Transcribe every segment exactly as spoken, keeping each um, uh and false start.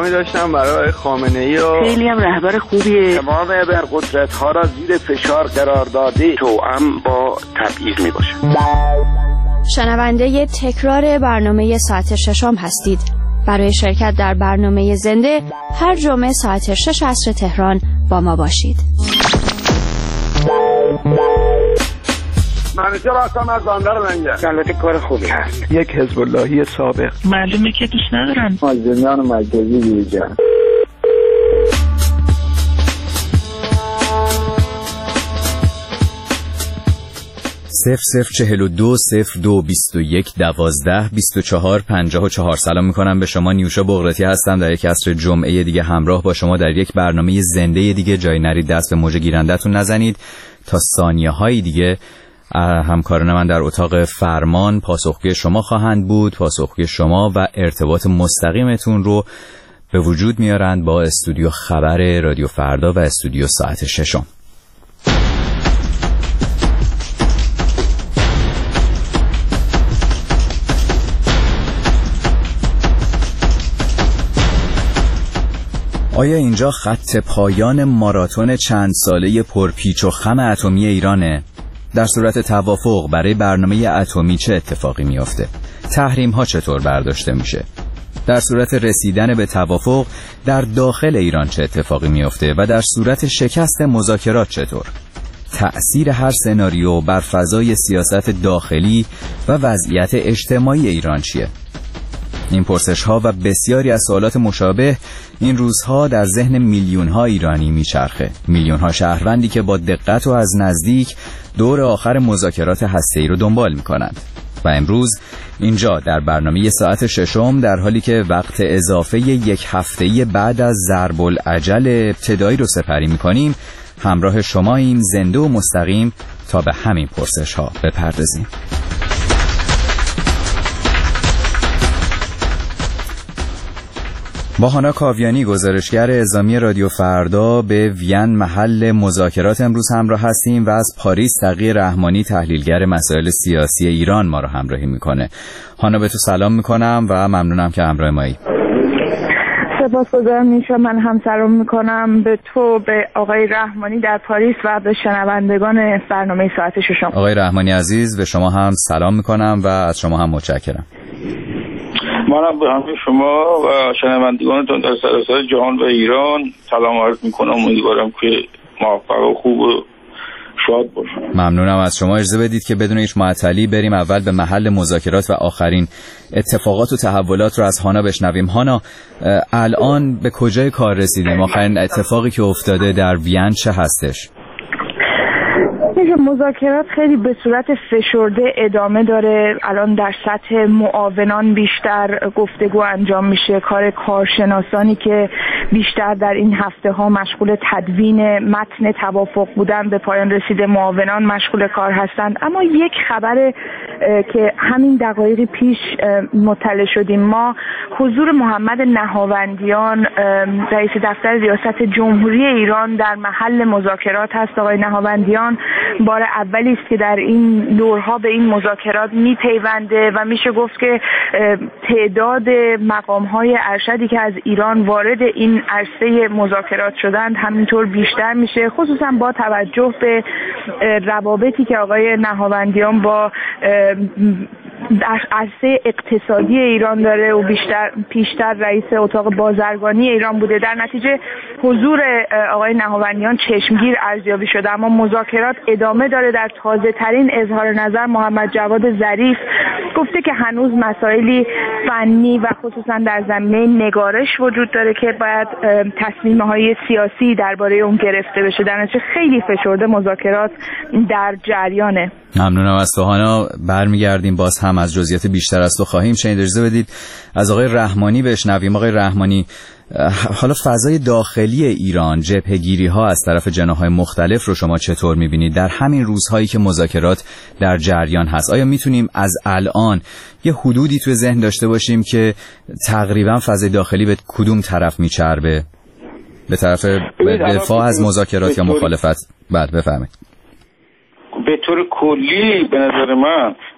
احترامی داشتم برای خامنه‌ای و خیلی هم رهبر خوبیه. تمام ابرقدرت‌ها را زیر فشار قرار داده توأم با تبعیض میباشه. شنونده تکرار برنامه ساعت ششم هستید. برای شرکت در برنامه زنده هر جمعه ساعت شش عصر تهران با ما باشید. منیجر هستم از بندر لنگر. البته کار خوبی هست. یک حزب اللهی سابق. معلومه که دوست ندارن. مازندران مرکزی بیرجان. صفر صفر چهل و دو صفر دو بیست و یک دوازده بیست و چهار پنجاه و چهار. سلام میکنم به شما. نیوشا بغراتی هستم. در یک عصر جمعه دیگه همراه با شما در یک برنامه زنده دیگه. جای نرید، دست به موج گیرندتون نزنید. تا ثانیه های دیگه همکاران من در اتاق فرمان پاسخگوی شما خواهند بود. پاسخگوی شما و ارتباط مستقیمتون رو به وجود میارند با استودیو خبر رادیو فردا و استودیو ساعت ششم. آیا اینجا خط پایان ماراتون چند ساله پرپیچ و خم اتمی ایرانه؟ در صورت توافق برای برنامه اتمی چه اتفاقی میافته؟ تحریم ها چطور برداشته میشه؟ در صورت رسیدن به توافق در داخل ایران چه اتفاقی میافته و در صورت شکست مذاکرات چطور؟ تأثیر هر سناریو بر فضای سیاست داخلی و وضعیت اجتماعی ایران چیه؟ این پرسش ها و بسیاری از سوالات مشابه این روزها در ذهن میلیون ها ایرانی میچرخه. میلیون ها شهروندی که با دقت و از نزدیک دور آخر مذاکرات هسته‌ای رو دنبال میکنند. و امروز اینجا در برنامه ساعت ششم در حالی که وقت اضافه یک هفته‌ای بعد از ضرب العجل ابتدایی رو سپری میکنیم، همراه شماییم زنده و مستقیم تا به همین پرسش ها بپردازیم. با هانا کاویانی گزارشگر اعزامی رادیو فردا به وین محل مذاکرات امروز همراه هستیم و از پاریس تقی رحمانی تحلیلگر مسائل سیاسی ایران ما رو همراهی میکنه. هانا به تو سلام میکنم و ممنونم که همراه مایی. سپاسگزارم نیشا. من هم سلام میکنم به تو، به آقای رحمانی در پاریس و به شنوندگان برنامه ساعت ششم. آقای رحمانی عزیز به شما هم سلام میکنم و از شما هم متشکرم. منم به همه شما و شنوندگانتون در سراسر جهان و ایران سلام عرض میکنم. امیدوارم که موفق و خوب و شاد باشم. ممنونم از شما. اجازه بدید که بدون هیچ معطلی بریم اول به محل مذاکرات و آخرین اتفاقات و تحولات رو از هانا بشنویم. هانا، الان به کجای کار رسیدیم؟ آخرین اتفاقی که افتاده در وین چه هستش؟ مذاکرات خیلی به صورت فشرده ادامه داره. الان در سطح معاونان بیشتر گفتگو انجام میشه. کار کارشناسانی که بیشتر در این هفته ها مشغول تدوین متن توافق بودن به پایان رسیده، معاونان مشغول کار هستند. اما یک خبر که همین دقایقی پیش مطلع شدیم ما، حضور محمد نهاوندیان رئیس دفتر ریاست جمهوری ایران در محل مذاکرات هست. آقای نهاوندیان بار اولی است که در این دورها به این مذاکرات میپیونده و میشه گفت که تعداد مقام‌های ارشدی که از ایران وارد این عرصه مذاکرات شدند همینطور بیشتر میشه، خصوصا با توجه به روابطی که آقای نهاوندیان با در عرصه اقتصادی ایران داره و بیشتر پیشتر رئیس اتاق بازرگانی ایران بوده. در نتیجه حضور آقای نهاوندیان چشمگیر ارزیابی شده. اما مذاکرات ادامه داره. در تازه ترین اظهار نظر محمد جواد ظریف گفته که هنوز مسائلی فنی و خصوصا در زمینه نگارش وجود داره که باید تصمیم‌های سیاسی درباره اون گرفته بشه. در نتیجه خیلی فشرده مذاکرات در جریانه. ممنونم از تو هانا. برمیگردیم باز هم از جزئیات بیشتر از تو خواهیم شنید. اجازه بدید از آقای رحمانی بشنویم. آقای رحمانی، حالا فضای داخلی ایران، جبهه‌گیری ها از طرف جناح‌های مختلف رو شما چطور می‌بینید در همین روزهایی که مذاکرات در جریان هست؟ آیا میتونیم از الان یه حدودی توی ذهن داشته باشیم که تقریبا فضای داخلی به کدوم طرف میچربه؟ به طرف دفاع از مذاکرات یا مخالفت؟ بعد بفرمایید. به طور کلی به نظر من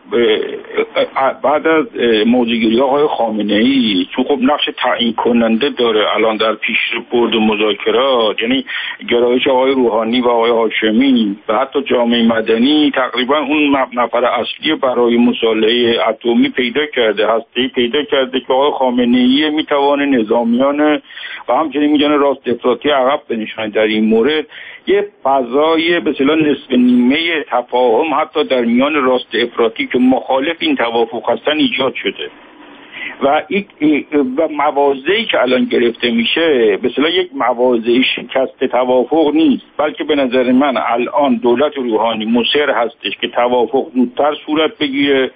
بعد از موضوعگیری آقای خامنه‌ای چون خب نقش تعیین کننده داره الان در پیش برد مذاکرات، یعنی گرایش آقای روحانی و آقای هاشمی و حتی جامعه مدنی تقریبا اون نفر اصلی برای مصالحه اتمی پیدا کرده، هسته‌ای پیدا کرده که آقای خامنه‌ای میتوانه نظامیان و همچنین میگن راست افراطی عقب بنشانه در این مورد. یه فضای به اصطلاح نصف نیمه تفاهم حتی در میان راست افراطی که مخالف این توافق هستن ایجاد شده و این و مواضعی که الان گرفته میشه به اصطلاح یک مواضع شکست توافق نیست، بلکه به نظر من الان دولت روحانی مصر هستش که توافق زودتر صورت بگیره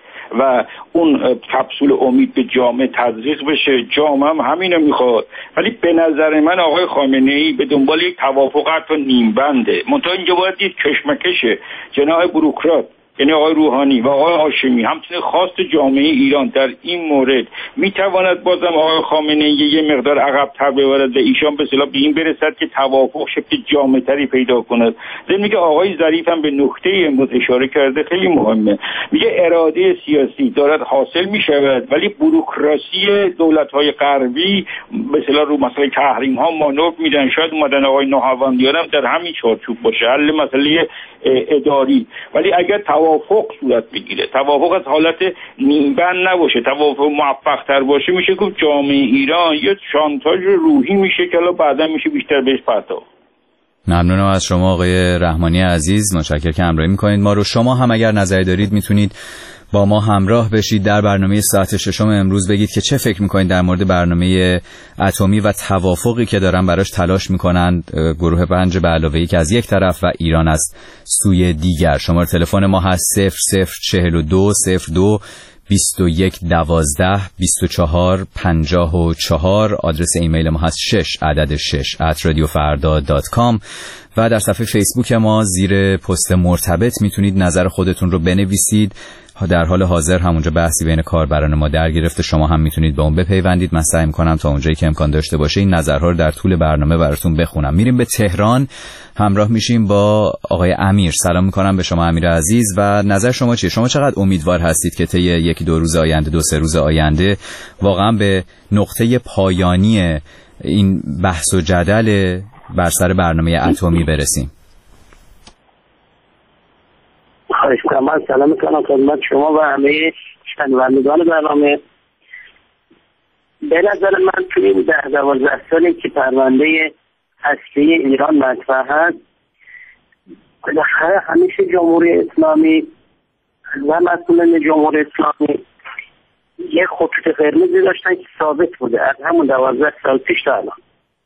و اون کپسول امید به جامعه تزریق بشه. جامعه هم همینو میخواد، ولی به نظر من آقای خامنه‌ای به دنبال یک توافق حتی نیم بنده. منتها اینجا باید یک کشمکش جناح بوروکرات یعنی آقای روحانی و آقای هاشمی همچنین خواست جامعه ایران در این مورد میتواند بازم آقای خامنه‌ای یه مقدار عقب‌تر ببرد و ایشان به اصطلاح به این برسد که توافق شکل جامع‌تری پیدا کند. ضمن میگه آقای ظریف هم به نکته امروز اشاره کرده خیلی مهمه، میگه اراده سیاسی دارد حاصل میشود ولی بوروکراسی دولت‌های غربی به اصطلاح رو مسئله تحریم‌ها مانور میدن. شاید اومدن آقای نهاوندیان هم در همین چارچوب باشه حل مسئله اداری، ولی اگر توافق صورت بگیره، توافق از حالت نیمبند نباشه، توافق موفق تر باشه، میشه که جامعه ایران یه شانتاژ روحی میشه که حالا بعدا میشه بیشتر بهش پرداخت. ممنونم از شما آقای رحمانی عزیز، متشکرم که همراهی میکنید ما رو. شما هم اگر نظری دارید میتونید با ما همراه بشید در برنامه ساعت ششم امروز، بگید که چه فکر میکنید در مورد برنامه اتمی و توافقی که دارن براش تلاش میکنن گروه پنج به علاوه که از یک طرف و ایران از سوی دیگر. شماره تلفن ما هست صفر صفر چهل و دو صفر دو بیست و یک دوازده بیست و چهار پنجاه و چهار. آدرس ایمیل ما هست شش عدد شش ات رادیو فردا دات کام و در صفحه فیسبوک ما زیر پست مرتبط میتونید نظر خودتون رو بنویسید. در حال حاضر همونجا بحثی بین کاربران ما در گرفته، شما هم میتونید به اون بپیوندید. من سعی میکنم تا اونجایی که امکان داشته باشه این نظرها رو در طول برنامه براتون بخونم. میریم به تهران، همراه میشیم با آقای امیر. سلام میکنم به شما امیر عزیز و نظر شما چیه؟ شما چقدر امیدوار هستید که طی یکی دو روز آینده، دو سه روز آینده واقعا به نقطه پایانی این بحث و جدل بر سر برنامه اتمی برسیم؟ خواهش می‌کنم. من سلام میکنم خدمت شما و همه شنوندگان برنامه. به نظر من توی این ده دوازده سالی که پرونده اصلی ایران مطرح هست، بالاخره همیشه جمهوری اسلامی و مسئولان جمهوری اسلامی یک خطوط قرمزی داشتن که ثابت بوده از همون دوازده سال پیش تا الان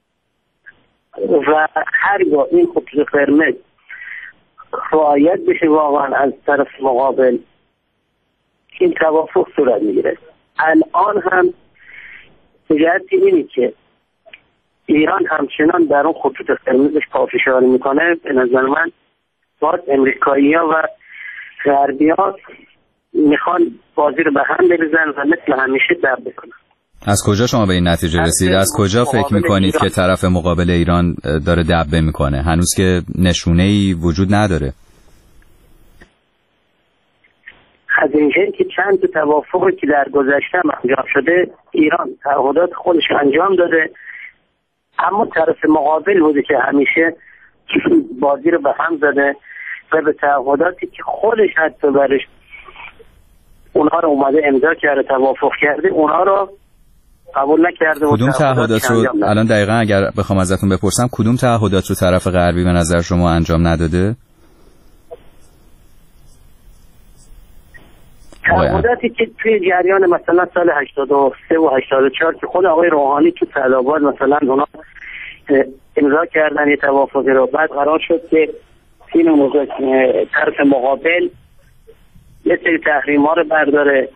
و هرگاه این خطوط قرمز رعایت بشه واقعا از طرف مقابل این توافق صورت میگیره. الان هم جهت اینه که ایران همچنان در اون خطوط قرمزش پافشاری میکنه. به نظر من باید امریکایی‌ها و غربی‌ها میخوان بازی رو به هم بریزن و مثل همیشه دب بکنن. از کجا شما به این نتیجه رسید؟ از کجا فکر میکنید که طرف مقابل ایران داره دبه میکنه؟ هنوز که نشونه‌ای وجود نداره. از اینجایی که چند تا توافقی که در گذشته انجام شده ایران تعهدات خودش انجام داده، اما طرف مقابل بوده که همیشه بازی رو به هم زده و به تعهداتی که خودش حتی برش اونها رو اومده امضا کرده، توافق کرده، اونها رو قبول نکرده. کدوم تعهدات رو الان دقیقاً اگر بخوام ازتون بپرسم کدوم تعهدات رو طرف غربی به نظر شما انجام نداده؟ تعهداتی که توی جریان مثلا سال هشتاد و سه و هشتاد و چهار که خود آقای روحانی تو سعدآباد مثلا اونا امضا کردن یه توافقی رو، بعد قرار شد که این طرف مقابل یه سری تحریم‌ها رو برداره.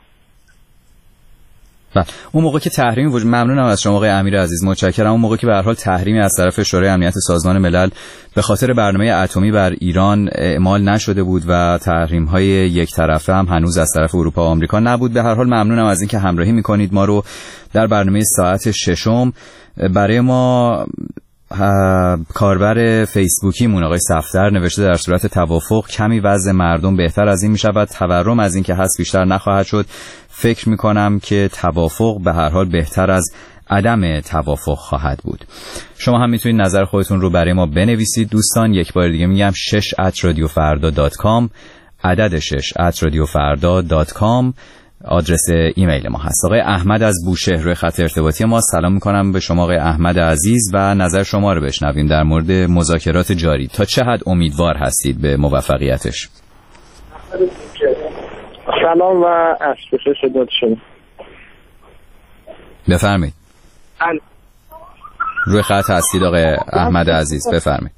بله اون موقع که تحریم وجود، ممنونم از شما آقای امیر عزیز، متشکرم. اون موقع که به هر حال تحریمی از طرف شورای امنیت سازمان ملل به خاطر برنامه اتمی بر ایران اعمال نشده بود و تحریم‌های یک طرفه هم هنوز از طرف اروپا و آمریکا نبود. به هر حال ممنونم از اینکه همراهی می‌کنید ما رو در برنامه ساعت ششم. برای ما کاربر فیسبوکیمون آقای صفدر نوشته در صورت توافق کمی وضع مردم بهتر از این می شود. تورم از این که هست بیشتر نخواهد شد. فکر می کنم که توافق به هر حال بهتر از عدم توافق خواهد بود. شما هم میتونید نظر خودتون رو برای ما بنویسید دوستان. یک بار دیگه میگم شش ات رادیو فردا دات کام، عدد شش ات رادیو فردا دات کام آدرس ایمیل ما هست. آقای احمد از بوشهر روی خط ارتباطی ما. سلام میکنم به شما آقای احمد عزیز و نظر شما رو بشنویم در مورد مذاکرات جاری. تا چه حد امیدوار هستید به موفقیتش؟ سلام و عصر خدمت شما. بفرمایید. ال... روی خط هستید آقای احمد عزیز، بفرمایید.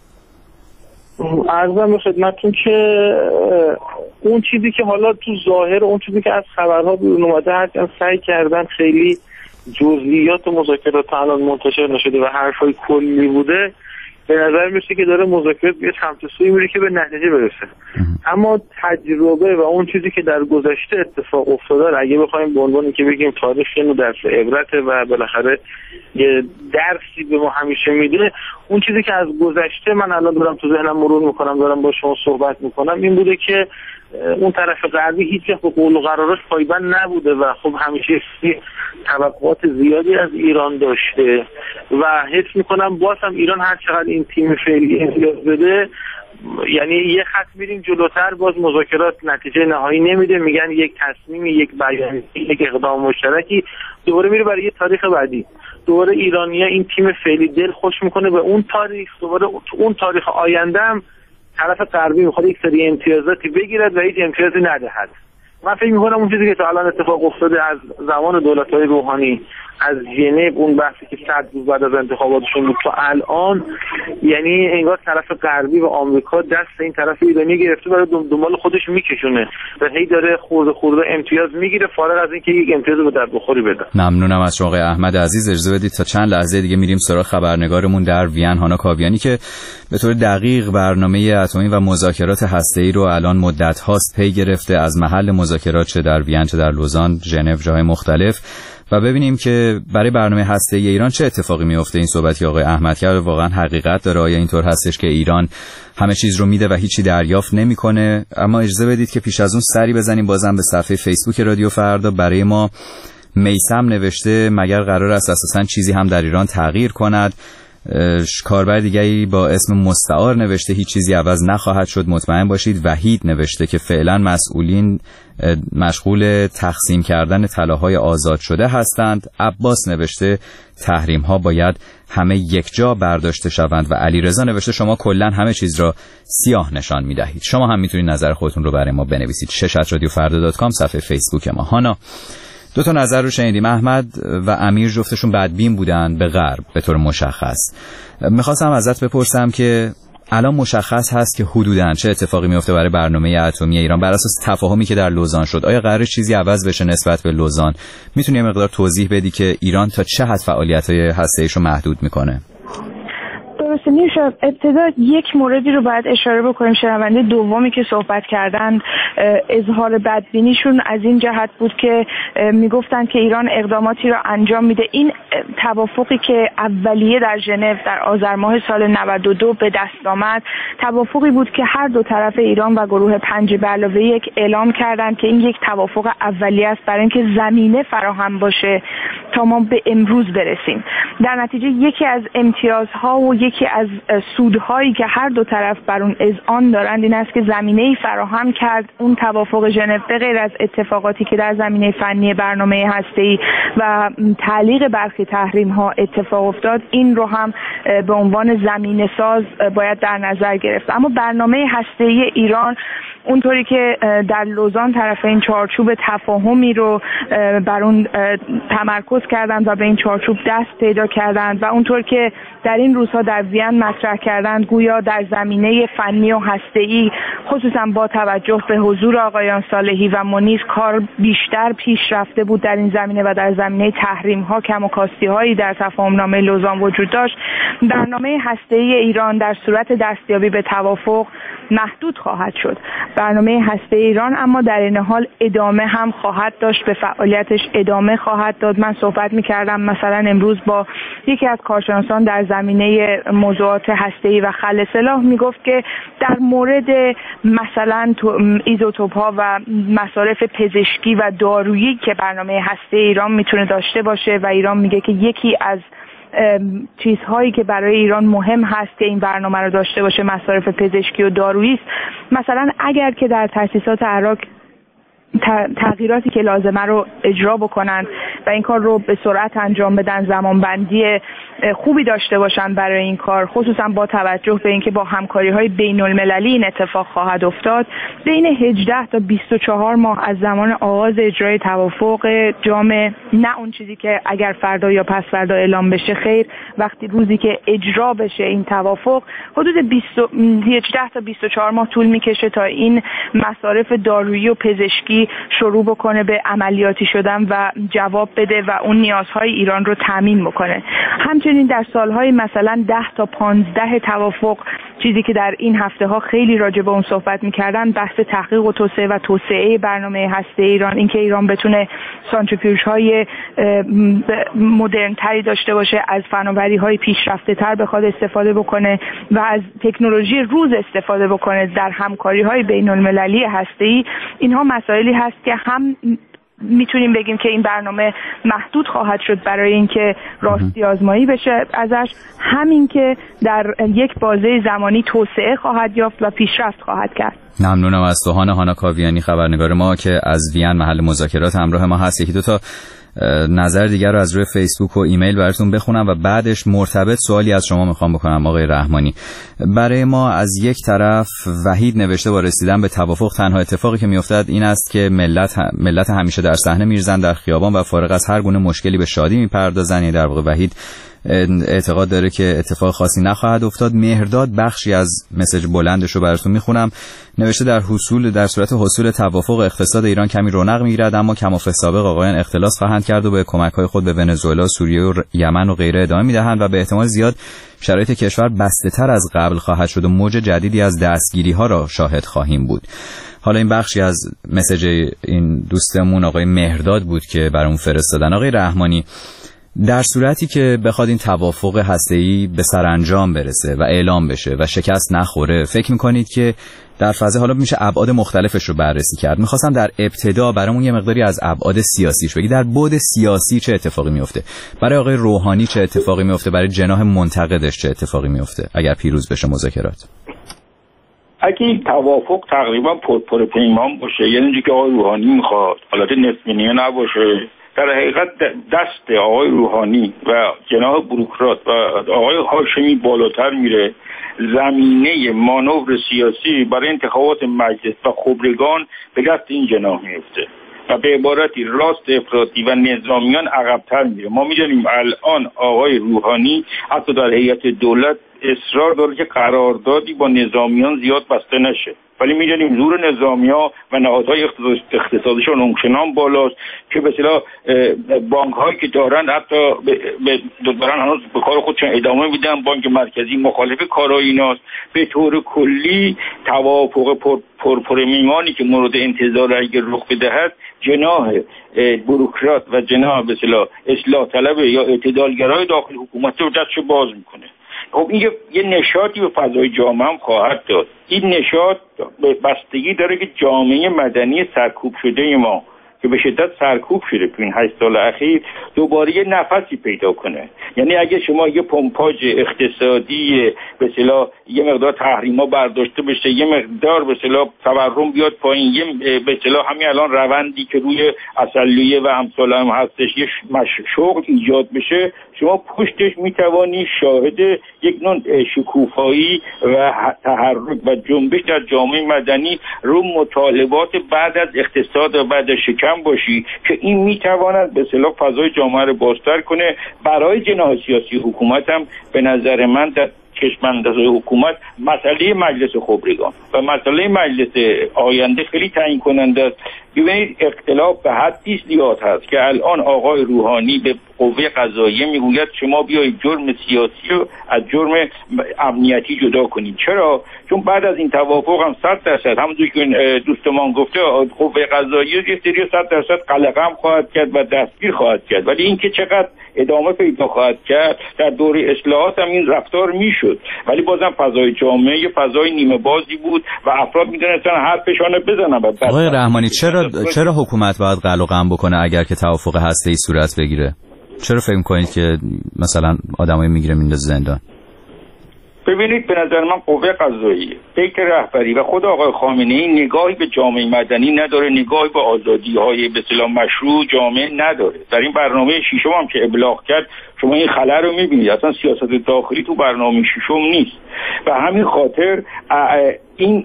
عرضم به خدمتتون که اون چیزی که حالا تو ظاهر اون چیزی که از خبرها بیرون اومده هستن سعی کردن خیلی جزئیات مذاکرات الان منتشر نشده و حرفای کلی بوده، به نظر میشه که داره مذاکرات به سمت سوی میره که به نتیجه برسه. اما تجربه و اون چیزی که در گذشته اتفاق افتاده اگه بخوایم به عنوان که بگیم تاریخ اینو درس عبرت و بالاخره یه درسی به ما همیشه میده، اون چیزی که از گذشته من الان دارم تو ذهنم مرور میکنم دارم با شما صحبت میکنم این بوده که اون طرف غربی هیچ وقت به قول و قرارش پایبند نبوده و خب همیشه توقعات زیادی از ایران داشته و حس میکنم باز هم ایران هر چقدر این تیم فعلی امتیاز بده، یعنی یه خط میریم جلوتر باز مذاکرات نتیجه نهایی نمیده، میگن یک تصمیمی، یک بیانیه، یک اقدام مشترکی، دوباره میره برای یه تاریخ بعدی. دوباره ایرانی‌ها این تیم فعلی دل خوش میکنه به اون تاریخ، دوباره تو اون تاریخ آینده هم طرف غربی میخواد یک سری امتیازاتی بگیرد و هیچ امتیازی ندهد. من فکر میکنم اون چیزی که تا الان اتفاق افتاده از زمان دولت‌های روحانی از ژنو، اون بحثی که صد روز بعد از انتخاباتشون بود تا الان، یعنی انگار طرف غربی و آمریکا دست این طرف ایرانی گرفته برای دنبال خودش میکشونه و هی داره خورده خورده امتیاز میگیره فارغ از اینکه یک امتیاز به درد بخوری بده. ممنونم از شما آقای احمد عزیز. اجازه بدید تا چند لحظه دیگه میریم سراغ خبرنگارمون در وین، هانا کاویانی، که به طور دقیق برنامه اتمی و مذاکرات هسته‌ای رو الان مدت هاست پی گرفته، از محل مذاکرات چه در وین چه در لوزان، ژنو، جاهای مختلف، و ببینیم که برای برنامه هسته‌ای ایران چه اتفاقی میفته. این صحبتی که آقای احمد کرد واقعا حقیقت داره؟ آیا اینطور هستش که ایران همه چیز رو میده و هیچی دریافت نمیکنه؟ اما اجازه بدید که پیش از اون سری بزنیم بازم به صفحه فیسبوک رادیو فردا. برای ما میثم نوشته مگر قرار است اساساً چیزی هم در ایران تغییر کند؟ کاربر دیگری با اسم مستعار نوشته هیچ چیزی عوض نخواهد شد، مطمئن باشید. وحید نوشته که فعلا مسئولین مشغول تقسیم کردن طلاهای آزاد شده هستند. عباس نوشته تحریم ها باید همه یک جا برداشته شوند و علیرضا نوشته شما کلا همه چیز را سیاه نشان میدهید. شما هم میتونید نظر خودتون رو برای ما بنویسید. شش ات رادیو فردا دات کام صفحه فیسبوک ما. هانا، دو تا نظر رو شنیدیم. احمد و امیر جفتشون بدبین بودن به غرب به طور مشخص. میخواستم ازت بپرسم که الان مشخص هست که حدوداً چه اتفاقی میفته برای برنامه اتمی ایران بر اساس تفاهمی که در لوزان شد؟ آیا قراره چیزی عوض بشه نسبت به لوزان؟ میتونی یه مقدار توضیح بدی که ایران تا چه حد فعالیت‌های هسته‌ایش رو محدود میکنه؟ درسته میشه. ابتدا یک موردی رو باید اشاره بکنیم. شنونده دومی که صحبت کردن اظهار بدبینیشون از این جهت بود که میگفتن که ایران اقداماتی را انجام میده. این توافقی که اولیه در ژنو در آذر ماه سال نود و دو به دست آمد توافقی بود که هر دو طرف ایران و گروه پنج به علاوه یک اعلام کردند که این یک توافق اولیه است برای اینکه زمینه فراهم باشه تا ما به امروز برسیم. در نتیجه یکی از امتیازها و یکی از سودهایی که هر دو طرف بر اون اذعان دارند این است که زمینه‌ای فراهم کرد اون توافق ژنو به غیر از اتفاقاتی که در زمینه فنی برنامه هسته‌ای و تعلیق برخی تحریم‌ها اتفاق افتاد، این رو هم به عنوان زمینه ساز باید در نظر گرفت. اما برنامه هسته‌ای ایران اونطوری که در لوزان طرفین چارچوب تفاهمی رو بر اون تمرکز کردند و به این چارچوب دست پیدا کردند و اونطور که در این روزها در وین مطرح کردند گویا در زمینه فنی و هسته‌ای خصوصا با توجه به حضور آقایان صالحی و منیز کار بیشتر پیش رفته بود در این زمینه و در زمینه تحریم‌ها کم و کاستی‌هایی در تفاهمنامه لوزان وجود داشت. برنامه هسته‌ای ایران در صورت دستیابی به توافق محدود خواهد شد. برنامه هسته ایران، اما در این حال ادامه هم خواهد داشت، به فعالیتش ادامه خواهد داد. من صحبت می‌کردم مثلا امروز با یکی از کارشناسان در زمینه موضوعات هسته‌ای و خلع سلاح، میگفت که در مورد مثلا ایزوتوپ‌ها و مصارف پزشکی و دارویی که برنامه هسته ایران میتونه داشته باشه و ایران میگه که یکی از چیزهایی که برای ایران مهم هست که این برنامه رو داشته باشه مصارف پزشکی و دارویی است. مثلا اگر که در تأسیسات عراق تغییراتی که لازمه رو اجرا بکنن و این کار رو به سرعت انجام بدن، زمانبندی خوبی داشته باشن برای این کار، خصوصا با توجه به اینکه با همکاری‌های بین‌المللی این اتفاق خواهد افتاد، بین هجده تا بیست و چهار ماه از زمان آغاز اجرای توافق جامع، نه اون چیزی که اگر فردا یا پس فردا اعلام بشه خیر، وقتی روزی که اجرا بشه این توافق، حدود هجده تا بیست و چهار ماه طول میکشه تا این مصارف دارویی و پزشکی شروع بکنه به عملیاتی شدن و جواب بده و اون نیازهای ایران رو تامین بکنه. همچنین در سالهای مثلا ده تا پانزده توافق، چیزی که در این هفته ها خیلی راجع به اون صحبت میکردن، بحث تحقیق و توسعه و توسعه برنامه هسته ایران، اینکه ایران بتونه سانتریفیوژ های مدرن تری داشته باشه، از فناوری های پیشرفته تر بخواد استفاده بکنه و از تکنولوژی روز استفاده بکنه در همکاری های بین المللی هسته ای. اینها مسائلی هست که هم میتونیم بگیم که این برنامه محدود خواهد شد برای اینکه راستی آزمایی بشه ازش، همین که در یک بازه زمانی توسعه خواهد یافت و پیشرفت خواهد کرد. ممنونم از سوهان هانا کاویانی خبرنگار ما که از وین محل مذاکرات همراه ما هست. یکی دو تا نظر دیگر رو از روی فیسبوک و ایمیل براتون بخونم و بعدش مرتبط سوالی از شما میخوام بکنم آقای رحمانی. برای ما از یک طرف وحید نوشته با رسیدن به توافق تنها اتفاقی که میافتد این است که ملت ملت همیشه در صحنه میرزن در خیابان و فارغ از هر گونه مشکلی به شادی میپردازن. یعنی در واقع وحید اعتقاد داره که اتفاق خاصی نخواهد افتاد. مهرداد بخشی از مسیج بلندش رو براتون میخونم. نوشته در حصول در صورت حصول توافق اقتصاد ایران کمی رونق میگیرد، اما کما فی سابق آقایان اختلاس خواهند کرد و به کمک‌های خود به ونزوئلا، سوریه و یمن و غیره ادامه میدهند و به احتمال زیاد شرایط کشور بسته‌تر از قبل خواهد شد و موج جدیدی از دستگیری‌ها را شاهد خواهیم بود. حالا این بخشی از مسیج این دوستمون آقای مهرداد بود که برامون فرستادن. آقای رحمانی، در صورتی که بخواد این توافق هسته‌ای به سرانجام برسه و اعلام بشه و شکست نخوره، فکر میکنید که در فضا حالا میشه ابعاد مختلفش رو بررسی کرد. میخواستم در ابتدا برامون یه مقداری از ابعاد سیاسیش بگی. در بعد سیاسی چه اتفاقی میفته؟ برای آقای روحانی چه اتفاقی میفته؟ برای جناح منتقدش چه اتفاقی میفته اگر پیروز بشه مذاکرات؟ اگه این توافق تقریبا پرپر پیمان باشه، یعنی که آقای روحانی میخواد، حالت نصف نیمه نباشه، در حقیقت دست آقای روحانی و جناح بوروکرات و آقای هاشمی بالاتر میره، زمینه مانور سیاسی برای انتخابات مجلس و خبرگان به دست این جناح میفته و به عبارتی راست افراطی و نظامیان عقب‌تر میره. ما میدونیم الان آقای روحانی حتی در هیئت دولت اصرار داره که قراردادی با نظامیان زیاد بسته نشه، ولی میدونیم زور نظامیا و نهادهای اقتصادیشون اونچنان بالاست که به اصطلاح بانک هایی که دارن حتی دارن هنوز به کار خودشون ادامه میدن. بانک مرکزی مخالف کارهای ایناست. به طور کلی توافق پر پرپر میمانی که مورد انتظار اگر رخ بدهد، جناح بوروکرات و جناح به اصطلاح اصلاح طلب یا اعتدالگرای داخل حکومت رو دستشو باز میکنه. خب این یه نشاطی به فضای جامعه هم خواهد داد. این نشاط بستگی داره که جامعه مدنی سرکوب شده ما که به شدت سرکوب شده تو این هشت سال اخیر دوباره یه نفسی پیدا کنه. یعنی اگه شما یه پمپاژ اقتصادی به اصطلاح یه مقدار تحریما برداشته بشه، یه مقدار به اصطلاح تورم بیاد پایین، یه به اصطلاح همین الان روندی که روی عسلویه و امثال هم هستش یه شغل ایجاد بشه، شما پشتش میتوانی شاهد یک نوع شکوفایی و تحرک و جنبش در جامعه مدنی رو مطالبات بعد از اقتصاد و بعد از شکم باشی که این میتواند به اصطلاح فضای جامعه رو بازتر کنه. برای جناح سیاسی حکومت هم به نظر من در چشم‌انداز حکومت مسئله مجلس خبرگان و مسئله مجلس آینده خیلی تعیین کننده است. ببینید اختلاف به حدی زیاد هست که الان آقای روحانی به قوه قضاییه میگوید شما بیایید جرم سیاسی رو از جرم امنیتی جدا کنید. چرا؟ چون بعد از این توافق هم صد درصد همونجوری که دوستمان گفته قوه قضاییه یه سری صد درصد قلقم خواهد کرد و دستگیر خواهد کرد، ولی اینکه چقدر ادامه پیدا خواهد کرد در دوره اصلاحات هم این رفتار میشد، ولی بازم فضای جامعه یه فضای نیمه بازی بود و افراد میدونستن حرفشون بزنن. آقای رحمانی چرا چرا حکومت باید قلق و قم بکنه اگر که توافق هسته‌ای صورت بگیره؟ چرا فکر می‌کنید که مثلا آدمای میگیره میندازه زندان؟ ببینید به نظر من قوه قضاییه، پیک رهبری و خود آقای خامنه‌ای نگاهی به جامعه مدنی نداره، نگاهی به آزادی‌های به اصطلاح مشروع جامعه نداره. در این برنامه ششم هم که ابلاغ کرد شما این خلأ رو می‌بینید، اصلا سیاست داخلی تو برنامه ششم نیست و همین خاطر این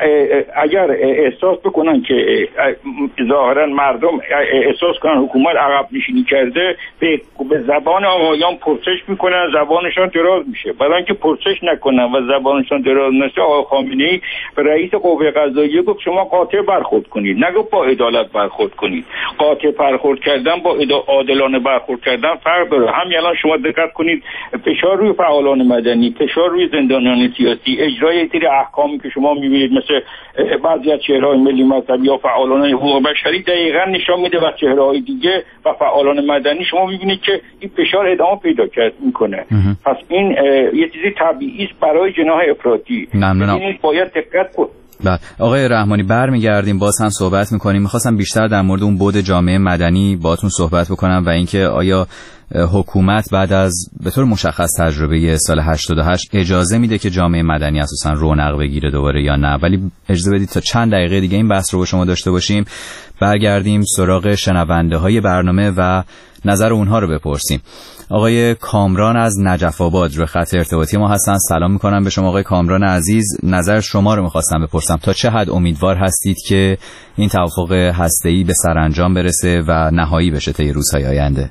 اگر احساس بکنن که ظاهرا مردم احساس کنن حکومت عقب نشینی کرده، به زبان آقایان پرسش میکنن، زبانشان دراز میشه. برای اینکه پرسش نکنن و زبانشان دراز نشه، آقای خامنه‌ای به رئیس قوه قضاییه گفت شما قاطع برخورد کنید، نگفت با عدالت برخورد کنید. قاطع برخورد کردن با عادلانه برخورد کردن فرق داره. همین الان شما دقت کنید فشار روی فعالان مدنی، فشار روی زندانیان سیاسی، اجرای یک سری احکامی که شما می‌بینید مثل بعضی از چهره‌های ملی مذهبی یا فعالان حقوق بشری دقیقاً نشان میده و چهره‌های دیگه و فعالان مدنی شما می‌بینید که این فشار ادامه پیدا کرد میکنه. پس این یه چیزی طبیعی است برای جناح افراطی. ممنونم. باید دقت کنید. بله آقای رحمانی برمیگردیم باز هم صحبت میکنیم. میخواستم بیشتر در مورد اون بعد جامعه مدنی باهاتون صحبت بکنم و اینکه آیا حکومت بعد از به طور مشخص تجربه سال هشتاد و هشت اجازه میده که جامعه مدنی اساسا رونق بگیره دوباره یا نه. ولی اجازه بدید تا چند دقیقه دیگه این بحث رو با شما داشته باشیم، برگردیم سراغ شنونده های برنامه و نظر اونها رو بپرسیم. آقای کامران از نجف آباد رو خط ارتباطی ما هستن. سلام میکنم به شما آقای کامران عزیز. نظر شما رو میخواستم بپرسم تا چه حد امیدوار هستید که این توافق هسته‌ای به سرانجام برسه و نهایی بشه طی روزهای آینده؟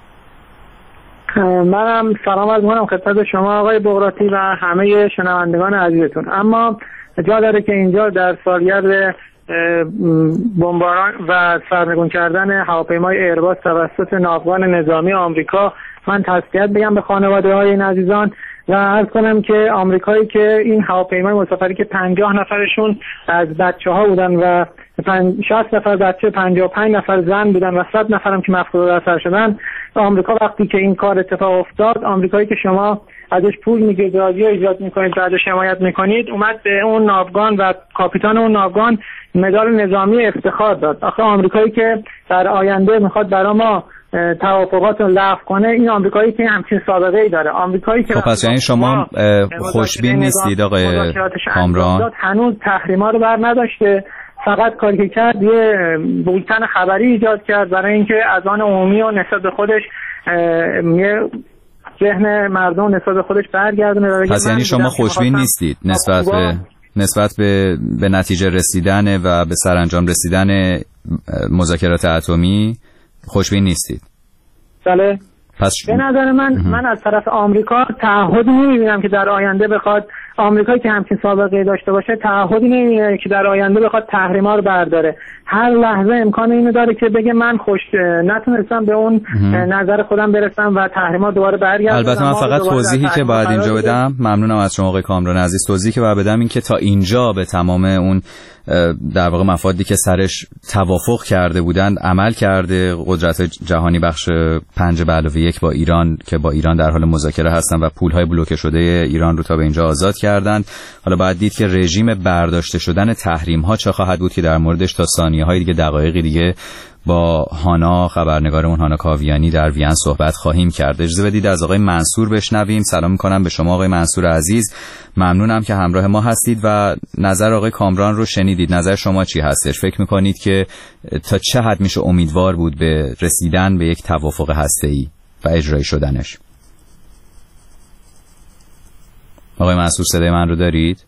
منم سلام عرض می‌کنم خدمت شما آقای بغراتی و همه شنوندگان عزیزتون. اما جا داره که اینجا در سالگرد بمباران و سرنگون کردن هواپیمای ایرباس توسط ناوگان نظامی آمریکا من تسلیت بگم به خانواده‌های این عزیزان و عرض کنم که آمریکایی که این هواپیمای مسافری که پنجاه نفرشون از بچه‌ها بودن و شصت نفر بچه، پنجاه و پنج نفر زن بودن و صد نفرم که مفقود اثر شدن، آمریکا وقتی که این کار اتفاق افتاد، آمریکایی که شما ازش پول میگیرید، رادیو ایجاد میکنید، بعدش حمایت میکنید، اومد به اون ناوگان و کاپیتان اون ناوگان مدال نظامی افتخار داد. آخه آمریکایی که در آینده میخواد برای ما توافقات رو لغو کنه، این آمریکایی که همچین سابقه ای داره، آمریکایی که خب پس یعنی شما خوشبین نیستید آقای کامران؟ هنوز تحریما رو بر نداشته، فقط کاری که کرد یه بولتن خبری ایجاد کرد برای اینکه اذان عمومی و نسبت به خودش یه ذهن مردم نسبت به خودش برگردونه. پس یعنی شما خوشبین نیستید نسبت به نسبت به به نتیجه رسیدن و به سرانجام رسیدن مذاکرات اتمی خوشبین نیستید؟ بله. پس به نظر من اه. من از طرف آمریکا تعهدی نمی‌بینم که در آینده بخواد، آمریکایی که همچین سابقه داشته باشه تعهدی نمی‌بینم که در آینده بخواد تحریما رو برداره. هر لحظه امکان اینو داره که بگه من خوش نتونستم به اون اه. نظر خودم برسم و تحریما دوباره برگرده. البته من فقط توضیحی که باید اینجا بدم، ممنونم از شما آقای کامران عزیز، توضیحی که باید بدم این که تا اینجا به تمام اون در واقع مفادی که سرش توافق کرده بودند عمل کرده. قدرت جهانی بخش پنج به علاوه یک با ایران که با ایران در حال مذاکره هستن و پول‌های بلوکه شده ایران رو تا به اینجا آزاد کردند. حالا باید دید که رژیم برداشته شدن تحریم‌ها چه خواهد بود که در موردش تا ثانیه‌های دیگه دقایقی دیگه با هانا خبرنگارمون هانا کاویانی در وین صحبت خواهیم کرد. اجازه بدید از آقای منصور بشنویم. سلام می‌کنم به شما آقای منصور عزیز. ممنونم که همراه ما هستید و نظر آقای کامران رو شنیدید. نظر شما چی هستش؟ فکر می‌کنید که تا چه حد میشه امیدوار بود به رسیدن به یک توافق هسته‌ای و اجرایی شدنش؟ آقای منصور صدای من رو دارید؟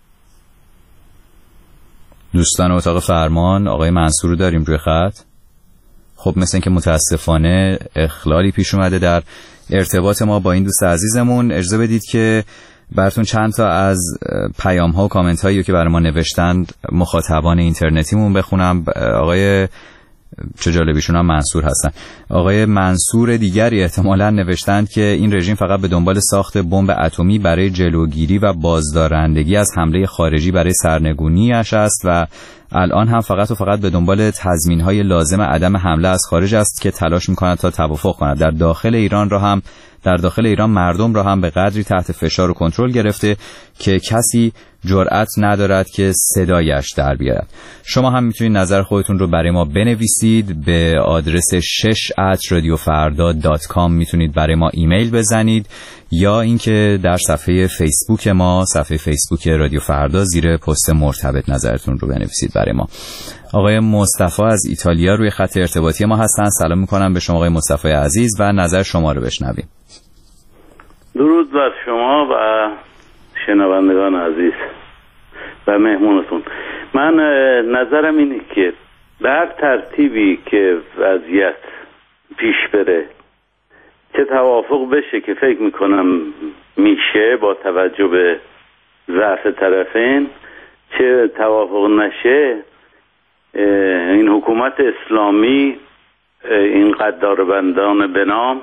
دوستان اتاق فرمان آقای منصور رو داریم روی خط؟ خب مثل این که متاسفانه اخلالی پیش اومده در ارتباط ما با این دوست عزیزمون. اجازه بدید که براتون چند تا از پیام ها و کامنت هایی که برای ما نوشتند مخاطبان اینترنتیمون بخونم. آقای چه جالبیشون هم منصور هستن. آقای منصور دیگری احتمالاً نوشتند که این رژیم فقط به دنبال ساخت بمب اتمی برای جلوگیری و بازدارندگی از حمله خارجی برای سرنگونیش است و الان هم فقط و فقط به دنبال تضمین‌های لازم عدم حمله از خارج است که تلاش می‌کند تا توافق کند. در داخل ایران را هم در داخل ایران مردم را هم به قدری تحت فشار و کنترل گرفته که کسی جرأت ندارد که صدایش در بیاید. شما هم میتونید نظر خودتون رو برای ما بنویسید به آدرس شش ات رادیو فردا دات کام. میتونید برای ما ایمیل بزنید یا اینکه در صفحه فیسبوک ما، صفحه فیسبوک رادیو فردا، زیر پست مرتبط نظرتون رو بنویسید برای ما. آقای مصطفی از ایتالیا روی خط ارتباطی ما هستن. سلام میکنم به شما آقای مصطفی عزیز و نظر شما رو بشنویم. درود بر شما و شنوندگان عزیز و مهمونتون. من نظرم اینه که به هر ترتیبی که وضعیت پیش بره، چه توافق بشه که فکر میکنم میشه با توجه به ضعف طرفین، چه توافق نشه، این حکومت اسلامی، این قداربندان به نام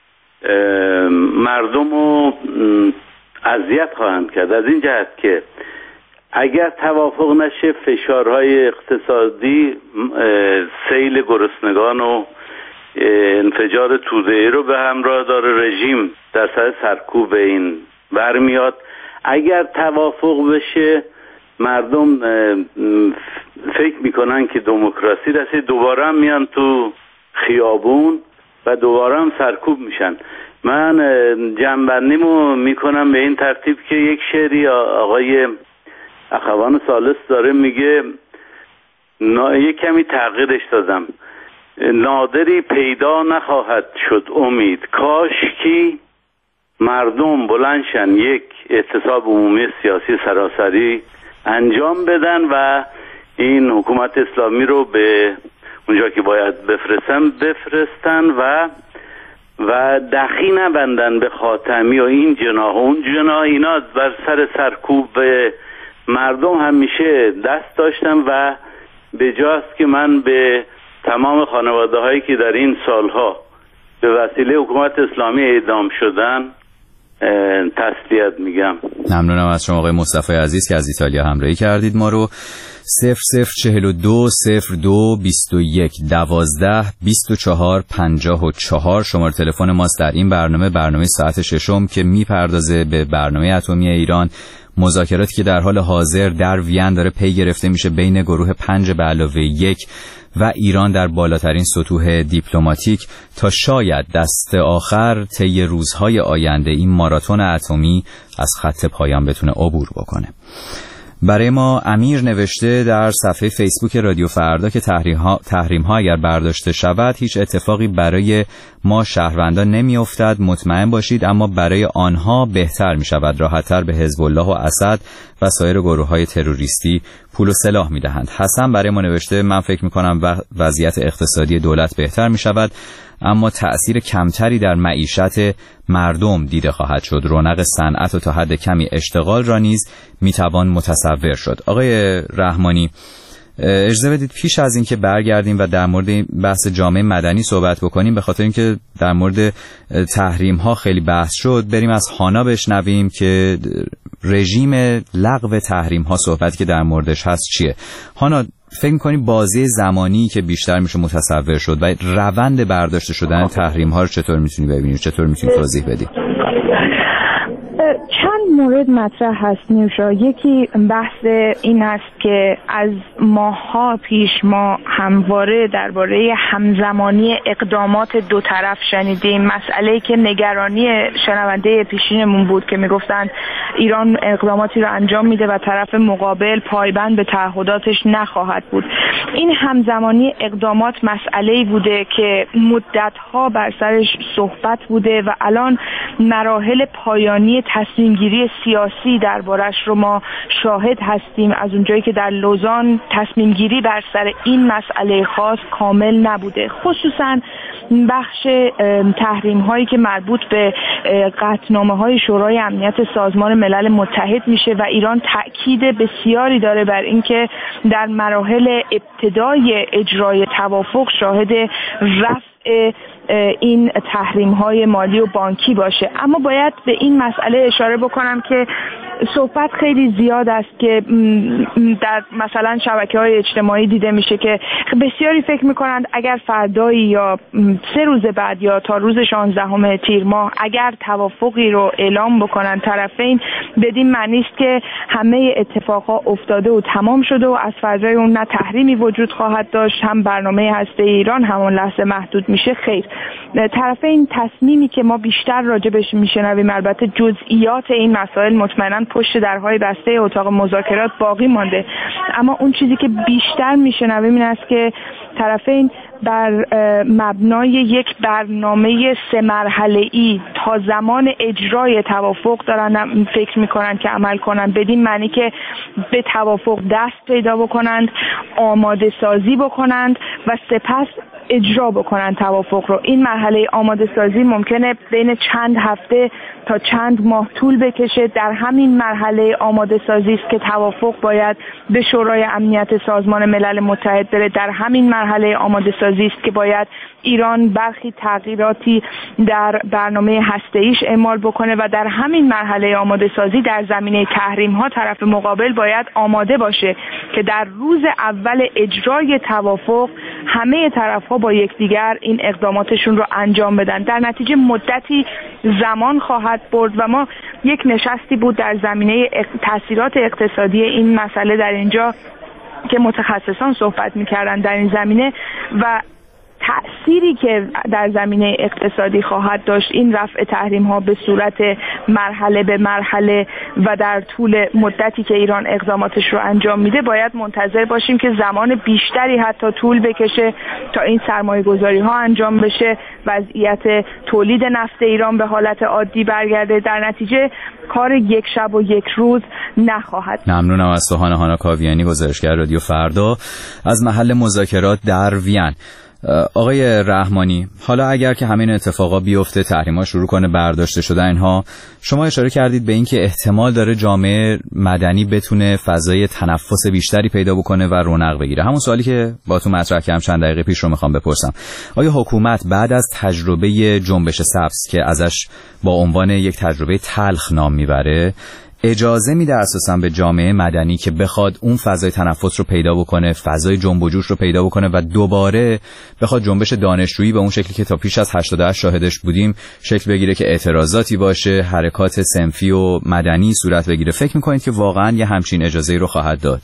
مردم رو اذیت خواهند کرد. از این جهت که اگر توافق نشه فشارهای اقتصادی، سیل گرسنگان و انفجار توده‌ای رو به همراه داره. رژیم در سر سرکوب این برمیاد. اگر توافق بشه مردم فکر میکنن که دموکراسی رسید، دوباره هم میان تو خیابون و دوباره هم سرکوب میشن. من جنبندیمو میکنم به این ترتیب که یک شعری آقای اخوان ثالث داره میگه، یک کمی تغییرش دادم، نادری پیدا نخواهد شد امید، کاش کی مردم بلندشن یک اعتصاب عمومی سیاسی سراسری انجام بدن و این حکومت اسلامی رو به اونجا که باید بفرستن بفرستن و و دخی نبندن به خاتمی و این جناح و اون جناح. اینا بر سر سرکوب مردم همیشه دست داشتن و به جاست که من به تمام خانواده هایی که در این سالها به وسیله حکومت اسلامی اعدام شدن تسلیت میگم. ممنونم از شما آقای مصطفی عزیز که از ایتالیا همراهی کردید ما رو. صفر صفر چهل و دو صفر دو بیست و یک دوازده بیست و چهار پنجاه و چهار شماره تلفن ماست در این برنامه، برنامه ساعت ششم که میپردازه به برنامه اتمی ایران. مذاکراتی که در حال حاضر در وین داره پی گرفته میشه بین گروه پنج به علاوه یک و ایران در بالاترین سطوح دیپلماتیک تا شاید دست آخر طی روزهای آینده این ماراتون اتمی از خط پایان بتونه عبور بکنه. برای ما امیر نوشته در صفحه فیسبوک رادیو فردا که تحریم ها, تحریم ها اگر برداشته شود هیچ اتفاقی برای ما شهروندان نمی افتد، مطمئن باشید، اما برای آنها بهتر می شود. راحت‌تر به حزب الله و اسد و سایر گروه های تروریستی پول و سلاح می دهند. حسن برای ما نوشته من فکر می کنم وضعیت اقتصادی دولت بهتر می شود اما تأثیر کمتری در معیشت مردم دیده خواهد شد. رونق صنعت و تا حد کمی اشتغال را نیز میتوان متصور شد. آقای رحمانی اجازه بدید پیش از این که برگردیم و در مورد بحث جامعه مدنی صحبت بکنیم، به خاطر اینکه در مورد تحریم ها خیلی بحث شد، بریم از هانا بشنویم که رژیم لغو تحریم ها صحبت که در موردش هست چیه. هانا فکر می‌کنی بازی زمانی که بیشتر میشه متصور شد و روند برداشته شدن تحریم ها رو چطور میتونی ببینی، چطور میتونی توضیح بدی؟ چند مورد مطرح هست نیوشا. یکی بحث این است که از ماه‌ها پیش ما همواره درباره همزمانی اقدامات دو طرف شنیدیم. مسئله‌ای که نگرانی شنونده پیشینمون بود که میگفتند ایران اقداماتی رو انجام میده و طرف مقابل پایبند به تعهداتش نخواهد بود. این همزمانی اقدامات مسئله‌ای بوده که مدت‌ها بر سرش صحبت بوده و الان مراحل پایانی تصمیم گیری سیاسی دربارش رو ما شاهد هستیم. از اونجایی که که در لوزان تصمیم گیری بر سر این مسئله خاص کامل نبوده، خصوصا بخش تحریم هایی که مربوط به قطعنامه های شورای امنیت سازمان ملل متحد میشه و ایران تأکید بسیاری داره بر اینکه در مراحل ابتدای اجرای توافق شاهد رفع این تحریم های مالی و بانکی باشه. اما باید به این مسئله اشاره بکنم که صحبت خیلی زیاد است که در مثلا شبکه‌های اجتماعی دیده میشه که بسیاری فکر میکنند اگر فردایی یا سه روز بعد یا تا روز شانزدهم تیر ماه اگر توافقی رو اعلام بکنن طرفین، بدین معنی است که همه اتفاقا افتاده و تمام شده و از فردای اون نه تحریمی وجود خواهد داشت، هم برنامه هسته ایران همون لحظه محدود میشه. خیر، طرفین تصمیمی که ما بیشتر راجبش میشنویم، البته جزئیات این مسائل مطمئناً پشت درهای بسته اتاق مذاکرات باقی مانده، اما اون چیزی که بیشتر میشنویم این است که طرفین بر مبنای یک برنامه سه مرحله‌ای تا زمان اجرای توافق دارن فکر میکنن که عمل کنن، بدین معنی که به توافق دست پیدا بکنند، آماده سازی بکنند و سپس اجرا بکنن توافق رو. این مرحله آماده سازی ممکنه بین چند هفته تا چند ماه طول بکشه. در همین مرحله آماده سازی است که توافق باید به شورای امنیت سازمان ملل متحد بره. در همین مرحله آماده سازی است که باید ایران برخی تغییراتی در برنامه هسته‌ایش اعمال بکنه و در همین مرحله آماده سازی در زمینه تحریم ها طرف مقابل باید آماده باشه که در روز اول اجرای توافق همه طرف ها با یکدیگر این اقداماتشون رو انجام بدن. در نتیجه مدتی زمان خواهد برد و ما یک نشستی بود در زمینه تاثیرات اقتصادی این مسئله در اینجا که متخصصان صحبت می‌کردن در این زمینه و تأثیری که در زمینه اقتصادی خواهد داشت این رفع تحریم ها به صورت مرحله به مرحله و در طول مدتی که ایران اقداماتش رو انجام میده باید منتظر باشیم که زمان بیشتری حتی طول بکشه تا این سرمایه گذاری ها انجام بشه، وضعیت تولید نفت ایران به حالت عادی برگرده. در نتیجه کار یک شب و یک روز نخواهد. ممنونم از سوهان هانا کاویانی، گزارشگر رادیو فردا از محل مذاکرات در وین. آقای رحمانی، حالا اگر که همین اتفاقا بیفته، تحریم‌ها شروع کنه برداشته شدن اینها، شما اشاره کردید به اینکه احتمال داره جامعه مدنی بتونه فضای تنفس بیشتری پیدا بکنه و رونق بگیره. همون سوالی که با تو مطرح کردم چند دقیقه پیش رو میخوام بپرسم. آیا حکومت بعد از تجربه جنبش سبز که ازش با عنوان یک تجربه تلخ نام میبره، اجازه میده اساساً به جامعه مدنی که بخواد اون فضای تنفس رو پیدا بکنه، فضای جنب و جوش رو پیدا بکنه و دوباره بخواد جنبش دانشجویی به اون شکلی که تا پیش از هشتاد و هشت شاهدش بودیم شکل بگیره که اعتراضاتی باشه، حرکات صنفی و مدنی صورت بگیره؟ فکر میکنید که واقعاً یه همچین اجازه‌ای رو خواهد داد؟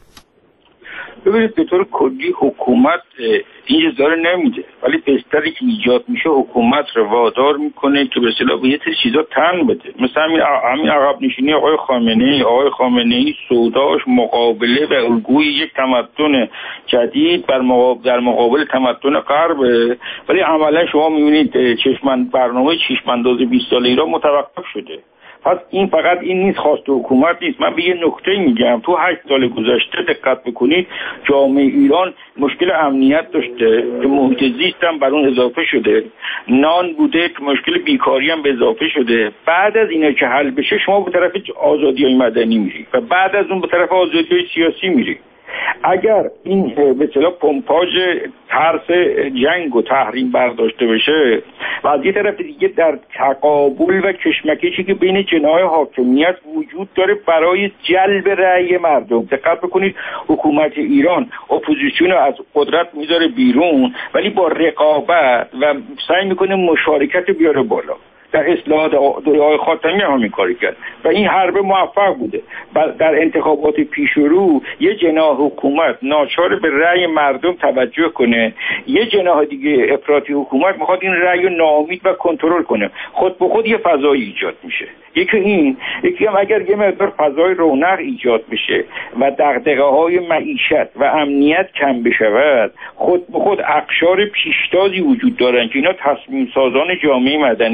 ببینید به طور کلی حکومت این اجازه رو نمیده، ولی بستری که ایجاد میشه حکومت رو وادار میکنه که به اصطلاح به یه سری چیزا تن بده. مثلا همین همین عقب نشینی آقای خامنه ای آقای خامنه ای سوداش مقابله و الگوی یک تمدن جدید بر مقابل در مقابل تمدن غرب، ولی عملا شما میبینید چشماند برنامه چشمانداز بیست ساله ایران متوقف شده. پس این فقط این نیست، خواست حکومت نیست. من به یه نکته میگم، تو هشت سال گذشته دقت بکنید جامعه ایران مشکل امنیت داشته که محیط زیست هم بر اون اضافه شده، نان بوده که مشکل بیکاری هم به اضافه شده. بعد از اینا که حل بشه شما به طرف آزادی‌های مدنی میری و بعد از اون به طرف آزادی‌های سیاسی میری. اگر این به اصطلاح پمپاژ ترس جنگ و تحریم برداشته بشه و از یه طرف دیگه در تقابل و کشمکشی که بین جناح حاکمیت وجود داره برای جلب رأی مردم، دقت بکنید حکومت ایران اپوزیسیون رو از قدرت میذاره بیرون ولی با رقابت و سعی میکنه مشارکت بیاره بالا. در اصلاحات دوره آقای خاتمی هم همین کاری کرد و این حرب موفق بوده. در انتخابات پیش رو یه جناح حکومت ناچار به رأی مردم توجه کنه، یه جناح دیگه افراطی حکومت میخواد این رأی رو ناامید و کنترل کنه. خود به خود یه فضایی ایجاد میشه. یکی این، یکی هم اگر یه مقدار فضای رونق ایجاد بشه و دغدغه‌های معیشت و امنیت کم بشود، خود به خود اقشار پیشتازی وجود دارن که اینا تصمیم سازان جامعه مدنی هستن.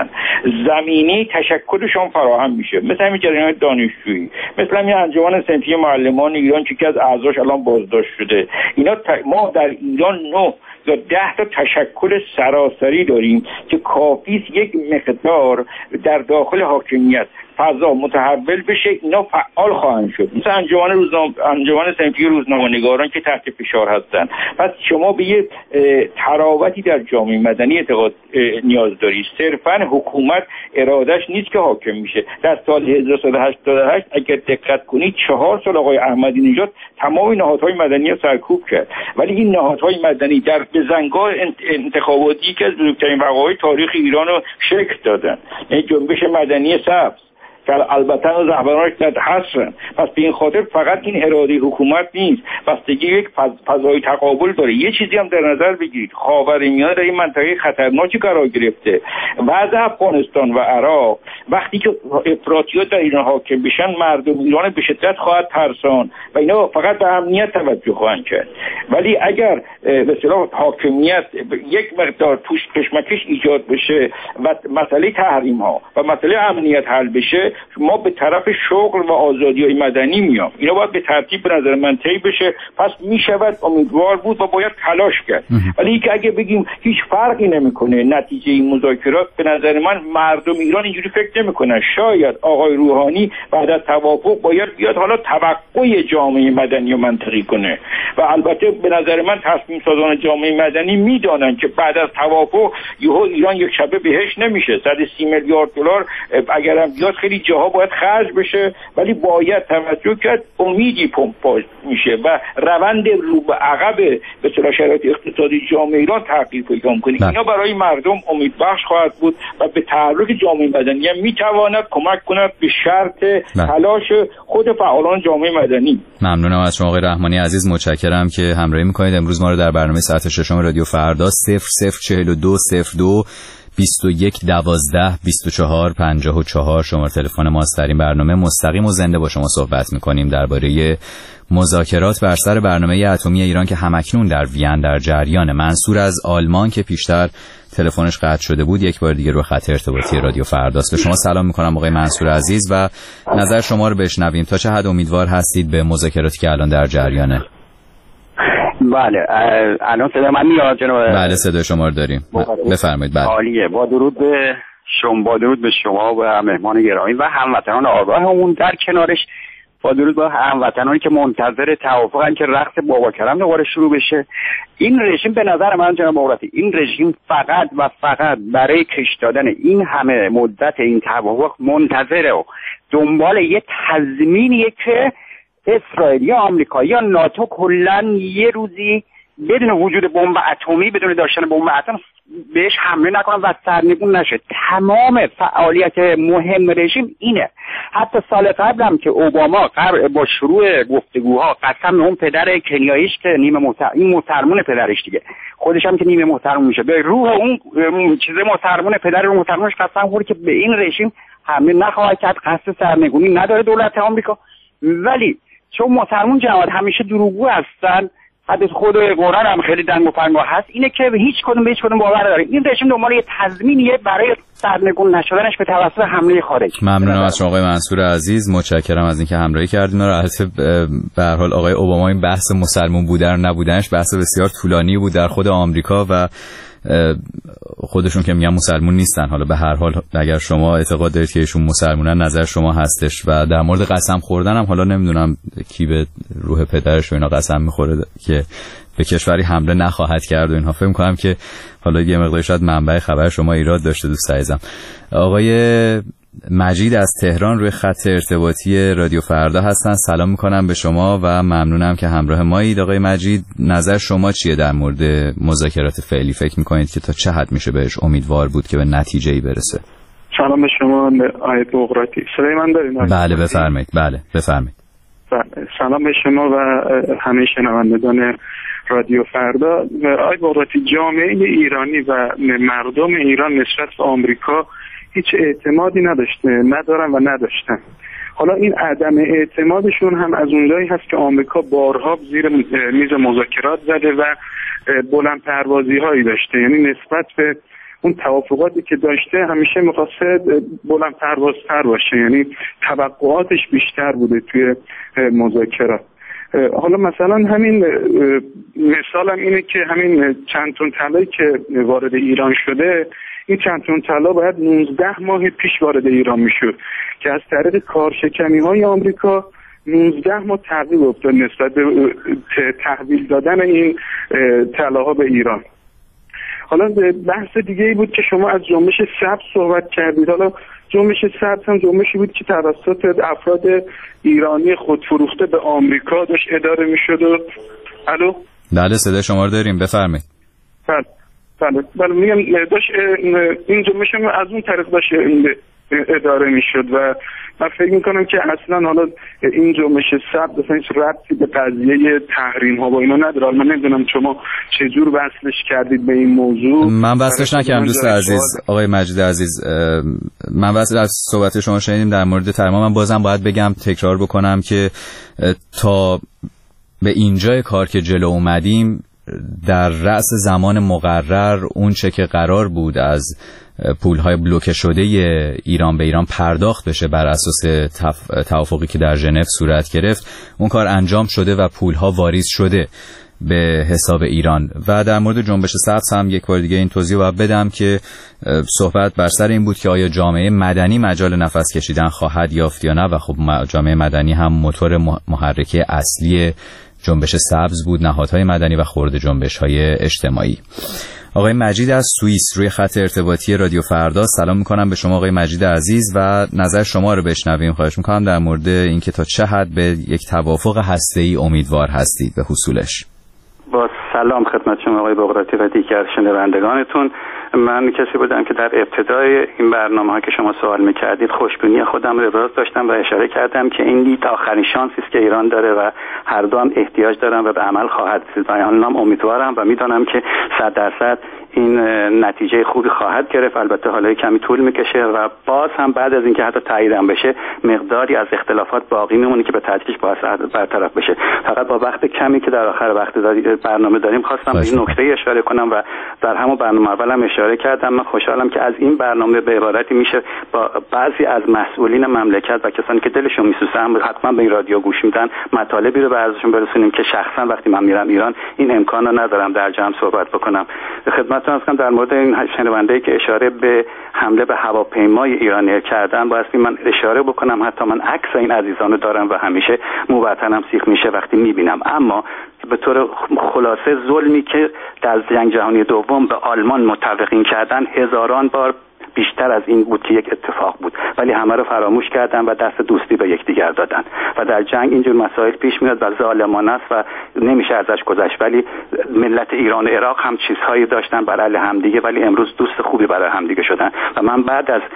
هستن زمینه تشکلشون فراهم میشه، مثل همین جریان دانشجویی، مثل همین انجمن صنفی معلمان ایران که از اعضاش الان بازداشت شده. اینا ت... ما در ایران نه یا ده تا تشکل سراسری داریم که کافی است یک مقدار در داخل حاکمیت فضا متحول بشه، اینا فعال خواهند شد. مثل انجمن روزنامه انجمن صنفی روزنامه‌نگاران که تحت فشار هستند. پس شما به یه تراوتی در جامعه مدنی اعتقاد نیاز دارید. صرفاً حکومت ارادش نیست که حاکم میشه. در سال هزار و سیصد و هشتاد و هشت اگر دقت کنید چهار سال آقای احمدی نژاد تمام نهادهای مدنی سرکوب کرد، ولی این نهادهای مدنی در بزنگاه انتخاباتی که از بزرگترین وقایع تاریخ ایران رو شکل دادن، یعنی جنبش مدنی سبز که البته رهبرانش در حصرن. پس به این خاطر فقط این اراده حکومت نیست، بستگی یک فضای تقابل داره. یه چیزی هم در نظر بگیرید، خاورمیانه در این منطقه خطرناکی قرار گرفته. وضع افغانستان و عراق وقتی که افراطیات در ایران حاکم بشن، مردم ایران به شدت خواهد ترسان و اینا فقط به امنیت توجه خواهند کرد. ولی اگر به اصطلاح حاکمیت یک مقدار توش کشمکش ایجاد بشه و مسئله تحریم ها و مسئله امنیت حل بشه، ما به طرف شغل و آزادی‌های مدنی میام. اینا باید به ترتیب به نظر من طی بشه. پس میشود امیدوار بود و باید تلاش کرد. ولی اینکه اگه بگیم هیچ فرقی نمیکنه نتیجه این مذاکرات، به نظر من مردم ایران اینجوری فکر نمیکنن. شاید آقای روحانی بعد از توافق باید بیاد حالا توقع جامعه مدنی رو منطقی کنه و البته به نظر من تصمیم سازان جامعه مدنی میدانن که بعد از توافق یهو ایران یک شبه بهش نمیشه. صد و سی میلیارد دلار اگرم بیاد خیلی جاها باید خرج بشه، ولی باید توجه کرد امیدی پمپ میشه و روند رو به عقب به اصطلاح شرایط اقتصادی جامعه ایران تغییر پیدا می‌کنه. اینا برای مردم امیدبخش خواهد بود و به تحرک جامعه مدنی هم میتواند کمک کند به شرط تلاش خود فعالان جامعه مدنی. ممنونم از شما آقای رحمانی عزیز، متشکرم که همراهی می‌کنید. امروز ما رو در برنامه ساعت ششم رادیو فردا صفر صفر چهل و دو صفر دو بیست و یک دوازده بیست و چهار پنجاه و چهار شماره تلفن ماست. در این برنامه مستقیم و زنده با شما صحبت می‌کنیم درباره مذاکرات بر سر برنامه اتمی ایران که همکنون در وین در جریان. منصور از آلمان که پیشتر تلفنش قطع شده بود یک بار دیگه رو خط ارتباطی رادیو فرداست. به شما سلام می‌کنم آقای منصور عزیز و نظر شما رو بشنویم. تا چه حد امیدوار هستید به مذاکراتی که الان در جریانه؟ بله الان صدا من میاد جناب؟ بله صدا شما رو داریم، بفرمایید. بله عالیه. با درود به شما با درود به شما و مهمان گرامی و هموطنان آگاهمون، در کنارش با درود به هموطنانی که منتظر توافقن که رقص بابا کرم دوباره شروع بشه. این رژیم به نظر من جناب مقرتی این رژیم فقط و فقط برای کش دادن این همه مدت این توافق منتظره و دنبال یه تضمینیه که اسرائیل یا آمریکا یا ناتو کلا یه روزی بدون وجود بمب اتمی، بدون داشتن بمب اتم بهش حمله نکنن و سرنگون نشه. تمام فعالیت مهم رژیم اینه. حتی سال قبل هم که اوباما با شروع گفتگوها قسم اون پدر کنیاییش که نیمه محترم این محترمون پدرش دیگه خودش هم که نیمه محترم میشه به روح اون چیز محترمون پدر رو محترمش قسم خورد که به این رژیم حمله نخواهد کرد، قصد سرنگونی نداره دولت آمریکا. ولی چون محترمون جماعت همیشه دروغگو هستن، حتی خود قرآن هم خیلی دنگ و پنگاه هست، اینه که هیچ کدوم به هیچ کدوم باور نداره. این رژیم دنبال یه تضمینیه برای سرنگون نشدنش به توسط حمله خارج. ممنونم از شما آقای منصور عزیز، متشکرم از اینکه همراهی کردین. البته به هر حال آقای اوباما این بحث مسلمان بودن نبودنش بحث بسیار طولانی بود در خود آمریکا و خودشون که میگن مسلمون نیستن. حالا به هر حال اگر شما اعتقاد دارید که ایشون مسلمونن نظر شما هستش. و در مورد قسم خوردن هم حالا نمیدونم کی به روح پدرش و اینا قسم میخوره که به کشوری حمله نخواهد کرد و اینها. فکر می‌کنم که حالا یه مقدار شاید منبع خبر شما ایراد داشته دوست عزیزم. آقای مجید از تهران روی خط ارتباطی رادیو فردا هستن. سلام میکنم به شما و ممنونم که همراه مایید. آقای مجید نظر شما چیه در مورد مذاکرات فعلی؟ فکر میکنید که تا چه حد میشه بهش امیدوار بود که به نتیجه‌ای برسه؟ سلام به شما آقای بغراتی. صدای من دارید؟ بله بفرمایید. بله بفرمایید. سلام به شما و همه شنوندگان رادیو فردا. آقای بغراتی، جامعه ایرانی و مردم ایران نسبت به آمریکا هیچ اعتمادی نداشته، ندارن و نداشتن. حالا این عدم اعتمادشون هم از اونجایی هست که آمریکا بارها زیر میز مذاکرات زده و بلند پروازی هایی داشته، یعنی نسبت به اون توافقاتی که داشته همیشه می‌خواسته بلند پروازتر باشه، یعنی توقعاتش بیشتر بوده توی مذاکرات. حالا مثلا همین مثال هم اینه که همین چند تن طلایی که وارد ایران شده، این چند تن طلا باید نوزده ماه پیش وارد ایران میشد که از طریق کارشکنی‌های آمریکا نوزده ماه تعقیب افتاد نسبت به تحویل دادن این طلاها به ایران. حالا بحث دیگه ای بود که شما از جنبش سبز صحبت کردید. حالا جنبش سبز هم جنبشی بود که توسط افراد ایرانی خودفروخته به آمریکا داشت اداره میشد. و الو بله صدا شما رو داریم، بفرمایید. بله بله بله میگم داشت این جنبش هم از اون طریق داشت اداره میشد و من فکر میکنم که اصلا حالا این جنبش سبز اصلا هیچ ربطی به قضیه تحریم ها با اینا نداره. من نمیدونم شما چه جور وصلش کردید به این موضوع. من وصلش نکردم دوست عزیز آقای مجید عزیز. من وصل از صحبت شما شنیدیم در مورد تحریم. من بازم باید بگم، تکرار بکنم که تا به اینجای کار که جلو اومدیم، در رأس زمان مقرر اون چه که قرار بود از پولهای بلوکه شده ایران به ایران پرداخت بشه بر اساس توافقی که در ژنو صورت گرفت، اون کار انجام شده و پولها واریز شده به حساب ایران. و در مورد جنبش سبز هم یک بار دیگه این توضیح باید بدم که صحبت بر سر این بود که آیا جامعه مدنی مجال نفس کشیدن خواهد یافت یا نه، و خب جامعه مدنی هم موتور محرکه اصلی جنبش سبز بود، نهادهای مدنی و خرد جنبش‌های اجتماعی. آقای مجید از سوئیس روی خط ارتباطی رادیو فردا. سلام میکنم به شما آقای مجید عزیز و نظر شما رو بشنویم. خواهش میکنم در مورد اینکه تا چه حد به یک توافق هسته‌ای امیدوار هستید به حصولش. با سلام خدمت شما آقای بغراتی و دیگر شنوندگانتون. من کسی بودم که در ابتدای این برنامه ها که شما سوال میکردید خوشبینی خودم رو ابراز داشتم و اشاره کردم که این لیت آخرین شانسی است که ایران داره و هر دو هم احتیاج دارن و به عمل خواهد رسید و الانم امیدوارم و میدونم که صد درصد این نتیجه خوبی خواهد گرفت. البته حالا کمی طول میکشه و باز هم بعد از اینکه حتی تاییدم بشه مقداری از اختلافات باقی میمونه که به تدریج باعث برطرف بشه. فقط با وقت کمی که در آخر وقت برنامه داریم خواستم به این نکته اشاره کنم و در همون برنامه اولم اشاره کردم. من خوشحالم که از این برنامه به عبارتی میشه با بعضی از مسئولین مملکت و کسانی که دلشون میسوزه هم حتما به این رادیو گوش میدن مطالبی رو به ازشون برسونیم که شخصا وقتی من میرم ایران این امکان رو ندارم در جمع صحبت بکنم. خدمتتون هستم در مورد این شنونده‌ای که اشاره به حمله به هواپیمای ایرانی کردن بایستی من اشاره بکنم، حتی من عکس این عزیزان رو دارم و همیشه مو وطنم سیخ میشه وقتی میبینم. اما به طور خلاصه ظلمی که در جنگ جهانی دوم به آلمان متفقین کردن هزاران بار بیشتر از این بود که یک اتفاق بود، ولی همه رو فراموش کردن و دست دوستی به یکدیگر دادن و در جنگ اینجور مسائل پیش میاد و ظالمانه است و نمیشه ازش گذشت. ولی ملت ایران و عراق هم چیزهایی داشتن برای همدیگه، ولی امروز دوست خوبی برای همدیگه شدن و من بعد از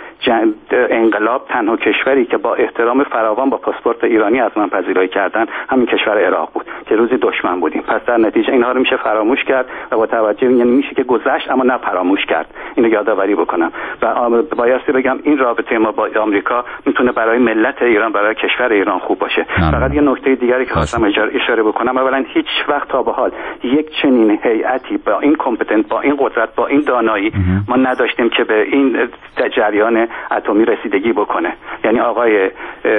انقلاب تنها کشوری که با احترام فراوان با پاسپورت ایرانی از من پذیرایی کردن همین کشور عراق بود که روزی دشمن بودیم. پس در نتیجه اینها رو میشه فراموش کرد و با توجه یعنی میشه که گذشت اما نه فراموش کرد. اینو یادآوری بکنم و بایستی بگم این رابطه ما با آمریکا میتونه برای ملت ایران، برای کشور ایران خوب باشه. فقط یه نکته دیگری که خواستم اشاره بکنم، اولا هیچ وقت تا به حال یک چنین هیئتی با این کامپتنت، با این قدرت، با این دانایی ما نداشتیم که به این جریان اتمی رسیدگی بکنه. یعنی آقای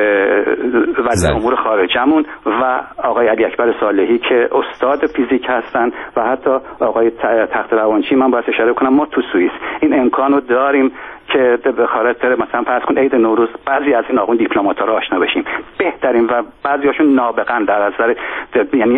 وزیر امور خارجمون و آقای علی اکبر صالحی که استاد فیزیک هستن و حتی آقای تخت روانچی من باید اشاره کنم ما تو سوئیس این امکانو داریم که به خاطر مثلا فرض کن عید نوروز بعضی از این آقایون دیپلمات‌ها رو آشنا بشیم بهترین و بعضیاشون نابغه‌اند در نظر یعنی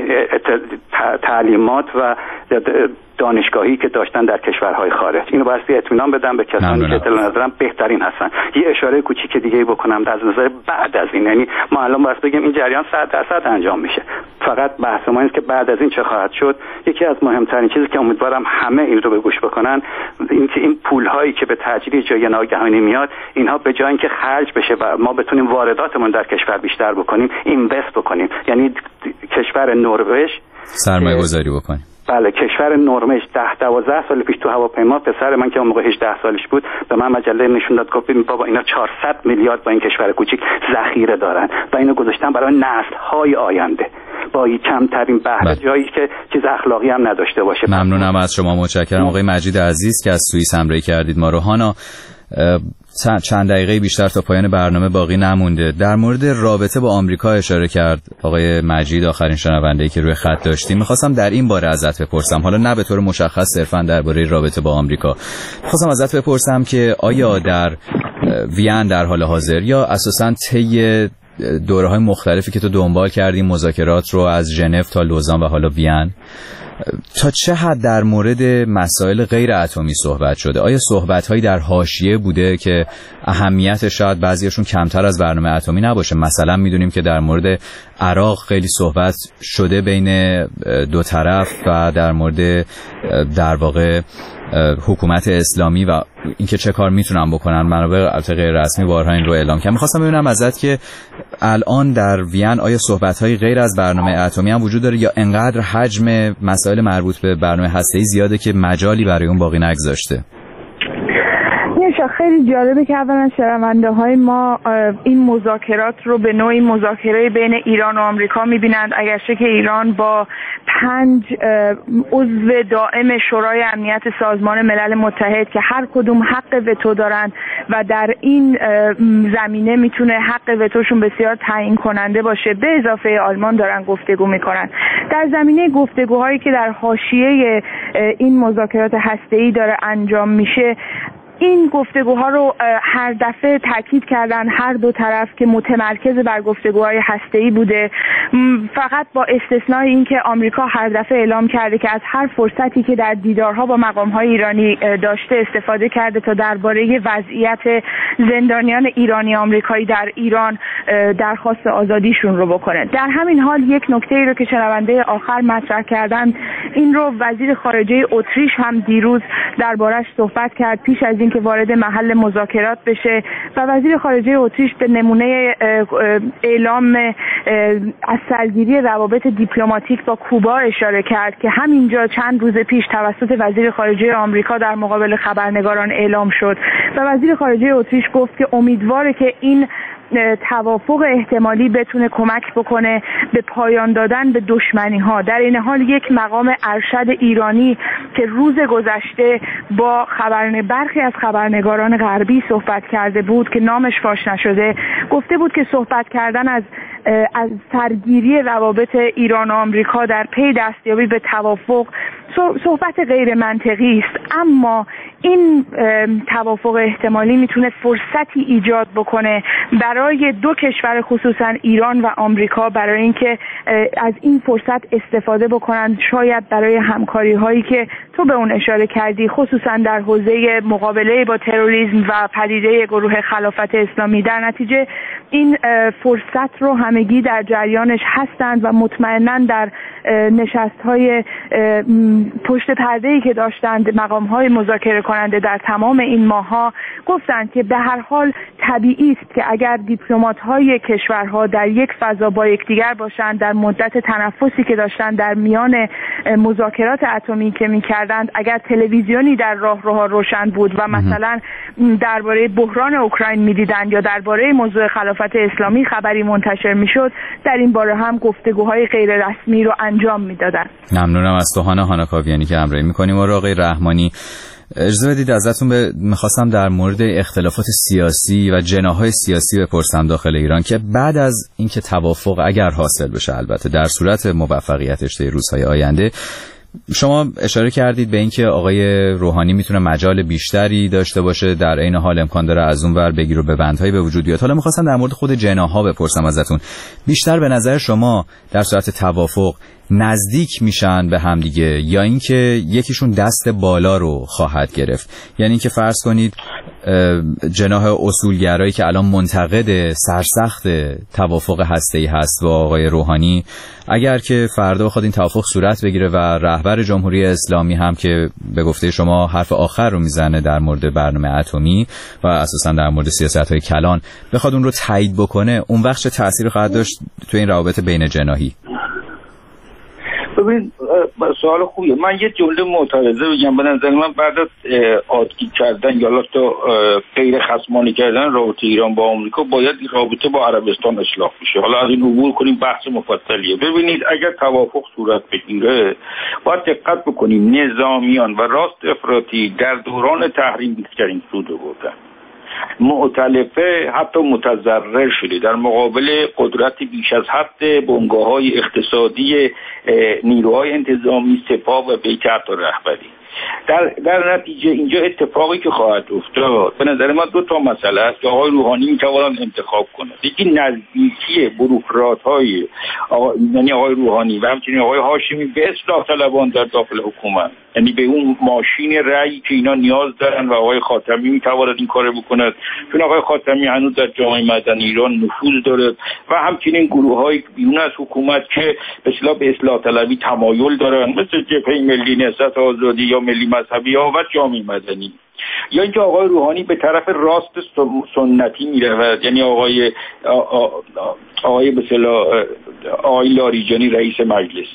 تعلیمات و دانشگاهی که داشتن در کشورهای خارج. اینو بایستی اطمینان بدم به کسانی که اطلاع ندارن بهترین هستن. یه اشاره کوچیک دیگه بکنم از نظر بعد از این، یعنی ما الان باید بگیم این جریان صد درصد انجام میشه، فقط بحث ما اینه که بعد از این چه خواهد شد. یکی از مهمترین چیزی که امیدوارم همه این رو به گوش بکنن این که این پولهایی که به تجدید جای ناگهانی میاد اینها به جای اینکه خرج بشه و ما بتونیم وارداتمون در کشور بیشتر بکنیم اینوست بکنیم. یعنی کشور نروژ سرمایه گذاری بکنیم. بله کشور نروژ ده دوازده سال پیش تو هواپیما پسر من که اون موقع هجده سالش بود به من مجله نشون داد گفت بابا اینا چهارصد میلیارد با این کشور کوچیک ذخیره دارن و اینو گذاشتن برای نسل‌های آینده. با کمترین بهره، جایی که چیز اخلاقی هم نداشته باشه. ممنونم از شما، متشکرم. آقای مجید عزیز که از سوئیس همراهی کردید ما رو. هانا، چند دقیقه بیشتر تا پایان برنامه باقی نمونده. در مورد رابطه با آمریکا اشاره کرد آقای مجید، آخرین شنونده‌ای که روی خط داشتیم. می‌خواستم در این باره ازت بپرسم، حالا نه به طور مشخص صرفاً درباره رابطه با آمریکا، می‌خواستم ازت بپرسم که آیا در وین در حال حاضر یا اساساً طی دوره‌های مختلفی که تو دنبال کردیم، مذاکرات رو از ژنو تا لوزان و حالا وین، تا چه حد در مورد مسائل غیر اتمی صحبت شده؟ آیا صحبت‌هایی در حاشیه بوده که اهمیت شاید بعضیشون کمتر از برنامه اتمی نباشه؟ مثلا میدونیم که در مورد عراق خیلی صحبت شده بین دو طرف و در مورد در واقع حکومت اسلامی و اینکه چه کار میتونن بکنن. منابع البته غیر رسمی بارها این رو اعلام کردن. می‌خواستم ببینم ازت که الان در وین آیا صحبت‌های غیر از برنامه اتمی هم وجود داره یا انقدر حجم مسائل مربوط به برنامه هسته‌ای زیاده که مجالی برای اون باقی نگذاشته؟ خیلی جالبه که اولا شنونده های ما این مذاکرات رو به نوعی مذاکره بین ایران و آمریکا میبینند، اگرچه که ایران با پنج عضو دائم شورای امنیت سازمان ملل متحد که هر کدوم حق وتو دارند و در این زمینه میتونه حق وتوشون بسیار تعیین کننده باشه، به اضافه آلمان دارن گفتگو میکنن. در زمینه گفتگوهایی که در حاشیه این مذاکرات هسته‌ای داره انجام میشه، این گفتگوها رو هر دفعه تاکید کردن هر دو طرف که متمرکز بر گفتگوهای هسته‌ای بوده، فقط با استثنای اینکه آمریکا هر دفعه اعلام کرده که از هر فرصتی که در دیدارها با مقام‌های ایرانی داشته استفاده کرده تا درباره وضعیت زندانیان ایرانی آمریکایی در ایران درخواست آزادیشون رو بکنه. در همین حال یک نکته‌ای رو که شنونده آخر مطرح کردن، این رو وزیر خارجه اتریش هم دیروز دربارش صحبت کرد پیش از اینکه وارد محل مذاکرات بشه و وزیر خارجه اتریش به نمونه اعلام از سرگیری روابط دیپلماتیک با کوبا اشاره کرد که همینجا چند روز پیش توسط وزیر خارجه آمریکا در مقابل خبرنگاران اعلام شد و وزیر خارجه اتریش گفت که امیدواره که این توافق احتمالی بتونه کمک بکنه به پایان دادن به دشمنی ها. در این حال یک مقام ارشد ایرانی که روز گذشته با خبرن برخی از خبرنگاران غربی صحبت کرده بود که نامش فاش نشده، گفته بود که صحبت کردن از از سرگیری روابط ایران و آمریکا در پی دستیابی به توافق صحبت غیر منطقی است، اما این توافق احتمالی میتونه فرصتی ایجاد بکنه برای دو کشور خصوصا ایران و آمریکا برای اینکه از این فرصت استفاده بکنن، شاید برای همکاری هایی که تو به اون اشاره کردی، خصوصا در حوزه مقابله با تروریسم و پدیده گروه خلافت اسلامی. در نتیجه این فرصت رو همگی در جریانش هستند و مطمئناً در نشست‌های پشت پرده‌ای که داشتند مقام‌های مذاکره کننده در تمام این ماه‌ها گفتند که به هر حال طبیعی است که اگر دیپلمات‌های کشورها در یک فضا با یکدیگر باشند، در مدت تنفسی که داشتند در میان مذاکرات اتمی که می‌کردند، اگر تلویزیونی در راهروها روشن بود و مثلا درباره بحران اوکراین می‌دیدند یا درباره موضوع خلافت اسلامی خبری منتشر می‌شد، در این باره هم گفتگوهای غیر رسمی رو انجام می‌دادند. ممنونم از تو هانا هانا کاویانی که همراهی می‌کنیم. و آقای رحمانی، اجازه بدید ازتون به می‌خواستم در مورد اختلافات سیاسی و جناح‌های سیاسی بپرسم داخل ایران که بعد از اینکه توافق اگر حاصل بشه، البته در صورت موفقیتش در روزهای آینده، شما اشاره کردید به اینکه آقای روحانی میتونه مجال بیشتری داشته باشه، در عین حال امکان داره از اون ور بگیر و ببندهایی به وجود بیاد. حالا می‌خواستم در مورد خود جناح‌ها بپرسم ازتون، بیشتر به نظر شما در صورت توافق نزدیک میشن به هم دیگه یا اینکه یکیشون دست بالا رو خواهد گرفت؟ یعنی اینکه فرض کنید جناح اصولگرایی که الان منتقد سرسخت توافق هسته‌ای هست با آقای روحانی، اگر که فردا بخواد این توافق صورت بگیره و رهبر جمهوری اسلامی هم که به گفته شما حرف آخر رو میزنه در مورد برنامه اتمی و اساسا در مورد سیاست‌های کلان، بخواد اون رو تایید بکنه، اون وقت چه تأثیری خواهد داشت تو این روابط بین جناحی؟ ببین سوال خوبیه. من یه جمله معترضه بگم. به نظر من بعد از عادی کردن یا تو غیر خصمانه کردن رابطه ایران با آمریکا باید رابطه با عربستان اصلاح بشه. حالا از این عبور کنیم، بحث مفصلیه. ببینید اگر توافق صورت بگیره باید دقت بکنیم نظامیان و راست افراطی در دوران تحریم بیشترین سود بردن. مؤتلفه حتی متضرر شده در مقابل قدرت بیش از حد بنگاه‌های اقتصادی نیروهای انتظامی، سپاه و بیت رهبری. در در نتیجه اینجا اتفاقی که خواهد افتاد به نظر من دو تا مسئله است که آقای روحانی میتوانند انتخاب کنند. یکی نزدیکی بوروکرات‌های یعنی آقای روحانی و همچنین آقای هاشمی به اصلاح طلبان در داخل حکومت، یعنی به اون ماشین رأی که اینا نیاز دارن و آقای خاتمی میتواند این کارو بکند، چون آقای خاتمی هنوز در جامعه مدنی ایران نفوذ داره و همچنین گروه‌های بیرون از حکومت که به اصطلاح به اصلاح طلبی تمایل دارن، مثل جبهه ملی نهضت آزادی یا ملی مذهبی ها و جامعه مدنی. یا اینکه آقای روحانی به طرف راست سنتی میرود، یعنی آقای آقای به اصطلاح آقای لاریجانی رئیس مجلس.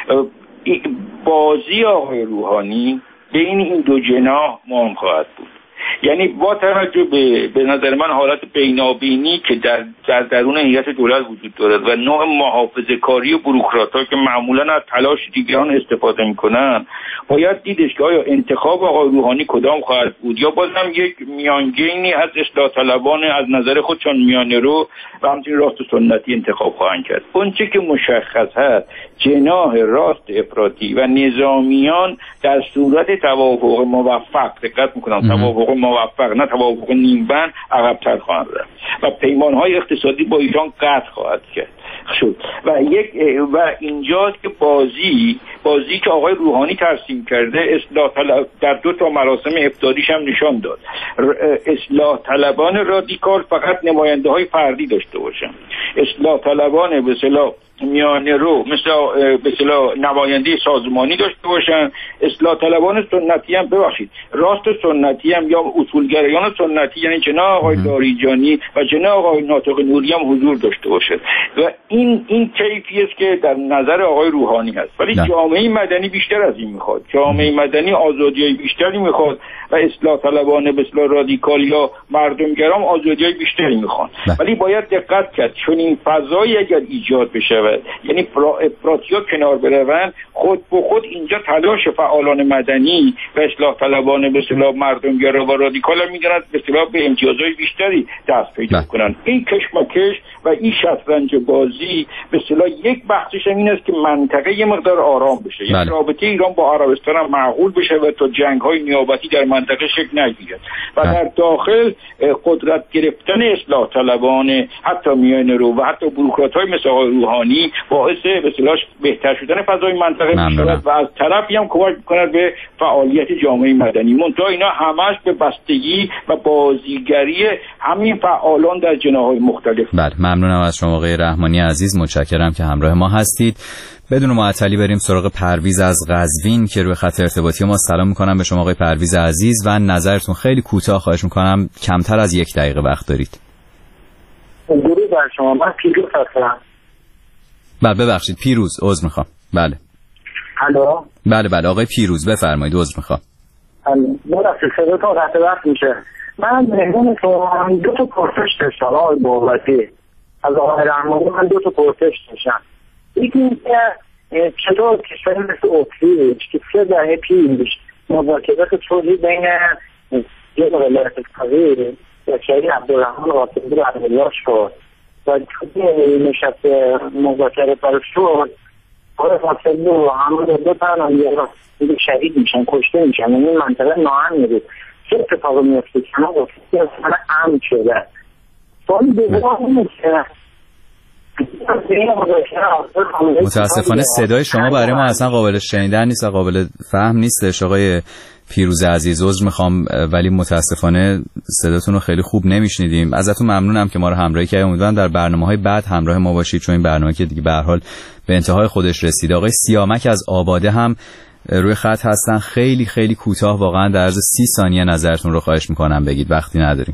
بازی آقای روحانی بین این دو جناح مهم خواهد بود. یعنی با توجه به به نظر من حالت بینابینی که در در درون هیئت دولت وجود دارد و نوع محافظه‌کاری و بوروکرات‌ها که معمولاً از تلاش دیگران استفاده می‌کنند، باید دیدش که آیا انتخاب آقای روحانی کدام خواهد بود یا بازم یک میانگینی از اصلاح طلبان از نظر خودشان میانه رو و همچنین راست سنتی انتخاب خواهند کرد. اونچه که مشخص هست جناح راست افراطی و نظامیان در صورت توافق موفق، دقت می‌کنم توافق موفق نه توافق نیمبند، عقب‌تر خواهند رفت و پیمان‌های اقتصادی با ایران قطع خواهد کرد شد. و یک و اینجاست که بازی بازی که آقای روحانی ترسیم کرده اصلاح طلب در دو تا مراسم ابتداییش هم نشان داد. اصلاح طلبان رادیکال فقط نماینده های فردی داشته باشن، اصلاح طلبان به اصطلاح میانه رو مثل به اصطلاح نماینده سازمانی داشته باشن، اصلاح طلبان سنتی هم ببخشید راست سنتی هم یا اصولگرایان سنتی یعنی جناح آقای لاریجانی و جناح آقای ناطق نوری هم حضور داشته باشد. و این این کیفی است که در نظر آقای روحانی هست. ولی جامعه مدنی بیشتر از این میخواد. جامعه مدنی آزادی‌های بیشتری میخواد و اصلاح طلبان به اصطلاح رادیکال یا مردمگرام آزادی‌های بیشتری میخوان. ولی باید دقت کرد چون این فضایی اگر ایجاد بشه یعنی افراطی‌ها کنار بروند، خود به خود اینجا تلاش فعالان مدنی و اصلاح طلبان به اصطلاح مردمگرا و رادیکال می‌گردند به اصطلاح به امتیازهای بیشتری دست پیدا کنند. این کشمکش و این شطرنج بازی به اصطلاح یک بحثش این است که منطقه یه مقدار آرام بشه، یعنی رابطه ایران با عربستان هم معقول بشه و تا جنگ‌های نیابتی در منطقه شکل نگیرد و در داخل قدرت گرفتن اصلاح طلبان حتی میانه رو و حتی بوروکرات‌های مثل آقای روحانی باعث به اصطلاح بهتر شدن فضای منطقه میشود و از طرفی هم کمک می‌کند به فعالیت جامعه مدنی. منتها اینا همش به بستگی و بازیگری همین فعالان در جناح‌های مختلف. بله، ممنونم از شما آقای رحمانی عزیز، متشکرم که همراه ما هستید. بدون معطلی بریم سراغ پرویز از قزوین که روی خط ارتباطی ما. سلام می‌کنم به شما آقای پرویز عزیز و نظرتون خیلی کوتاه خواهش می‌کنم، کمتر از یک دقیقه وقت دارید. درود بر شما. من پیروز هستم. بله ببخشید پیروز، عذر میخوام. بله الو. بله بله آقای پیروز بفرمایید، عذر میخوام. ببخشید صداتون قطع وقت میشه. من مهمون شما دو تا پرسش داشتم آقای بابتی. از آقای رحمانی من دو تا پرسش داشتم. یکی اینکه چطور کشوری مثل اتریش که سه دهه پیش مذاکرات صلحی بین یه ولایت فقیه شهری عبدالرحمن قاسمی رو عملیات شد و توی نشست مذاکرات برای شد آقای قاسمی و همون دو تا دیگه شهید میشن، کشته میشن. یعنی این منطقه ناامنی بود. چه اتفاقی میفته که ما گفتیم اصلا امن شده. سوال دوم اینه که متاسفانه صدای شما برای ما اصلا قابل شنیدن نیست و قابل فهم نیستش آقای پیروز عزیز، عذر میخوام ولی متاسفانه صداتون رو خیلی خوب نمیشنیدیم. ازتون ممنونم که ما رو همراهی کردید. امیدوارم در برنامه‌های بعد همراه ما باشید چون این برنامه که دیگه به هر حال به انتهای خودش رسیده. آقای سیامک از آباده هم روی خط هستن. خیلی خیلی کوتاه واقعا در عرض سی ثانیه نظرتون رو خواهش میکنم بگید، وقتی نداریم.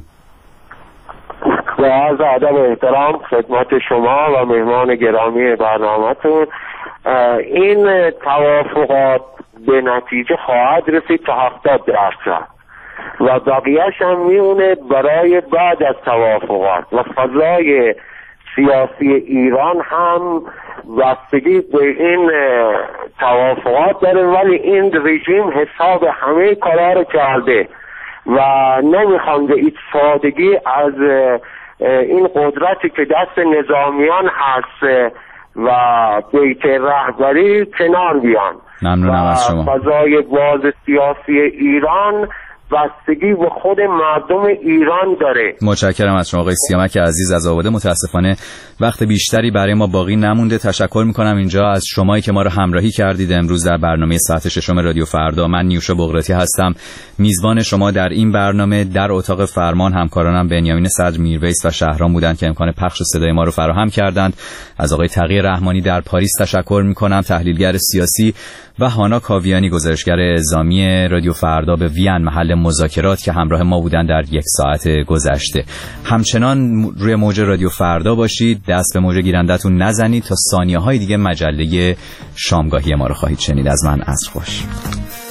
و عرض ادب و احترام خدمت شما و مهمان گرامی برنامه‌تون. این توافقات به نتیجه خواهد رسید تا هفتاد درصد و بقیهش هم میونه برای بعد از توافقات و فضای سیاسی ایران هم بستگی به این توافقات داره، ولی این رژیم حساب همه کارا رو کرده و نمیخوان به هیچ سادگی از این قدرتی که دست نظامیان هست و بیت رهبری کنار بیان. ممنونم از شما. فضای باز سیاسی ایران بستگی به خود مردم ایران داره. متشکرم از شما آقای سیامک عزیز از آباده. متاسفانه وقت بیشتری برای ما باقی نمونده. تشکر میکنم اینجا از شمایی که ما رو همراهی کردید امروز در برنامه ساعت ششم رادیو فردا. من نیوشا بغراتی هستم، میزبان شما در این برنامه. در اتاق فرمان همکارانم بنیامین صدر، میرویس و شهرام بودند که امکان پخش صدای ما رو فراهم کردند. از آقای تقی رحمانی در پاریس تشکر میکنم، تحلیلگر سیاسی، و هانا کاویانی گزارشگر اعزامی رادیو فردا به وین محل مذاکرات که همراه ما بودن در یک ساعت گذشته. همچنان روی موج رادیو فردا باشید، دست به موج گیرندتون نزنید. تا ثانیه‌های دیگه مجله شامگاهی ما رو خواهید شنید. از من عصر خوش.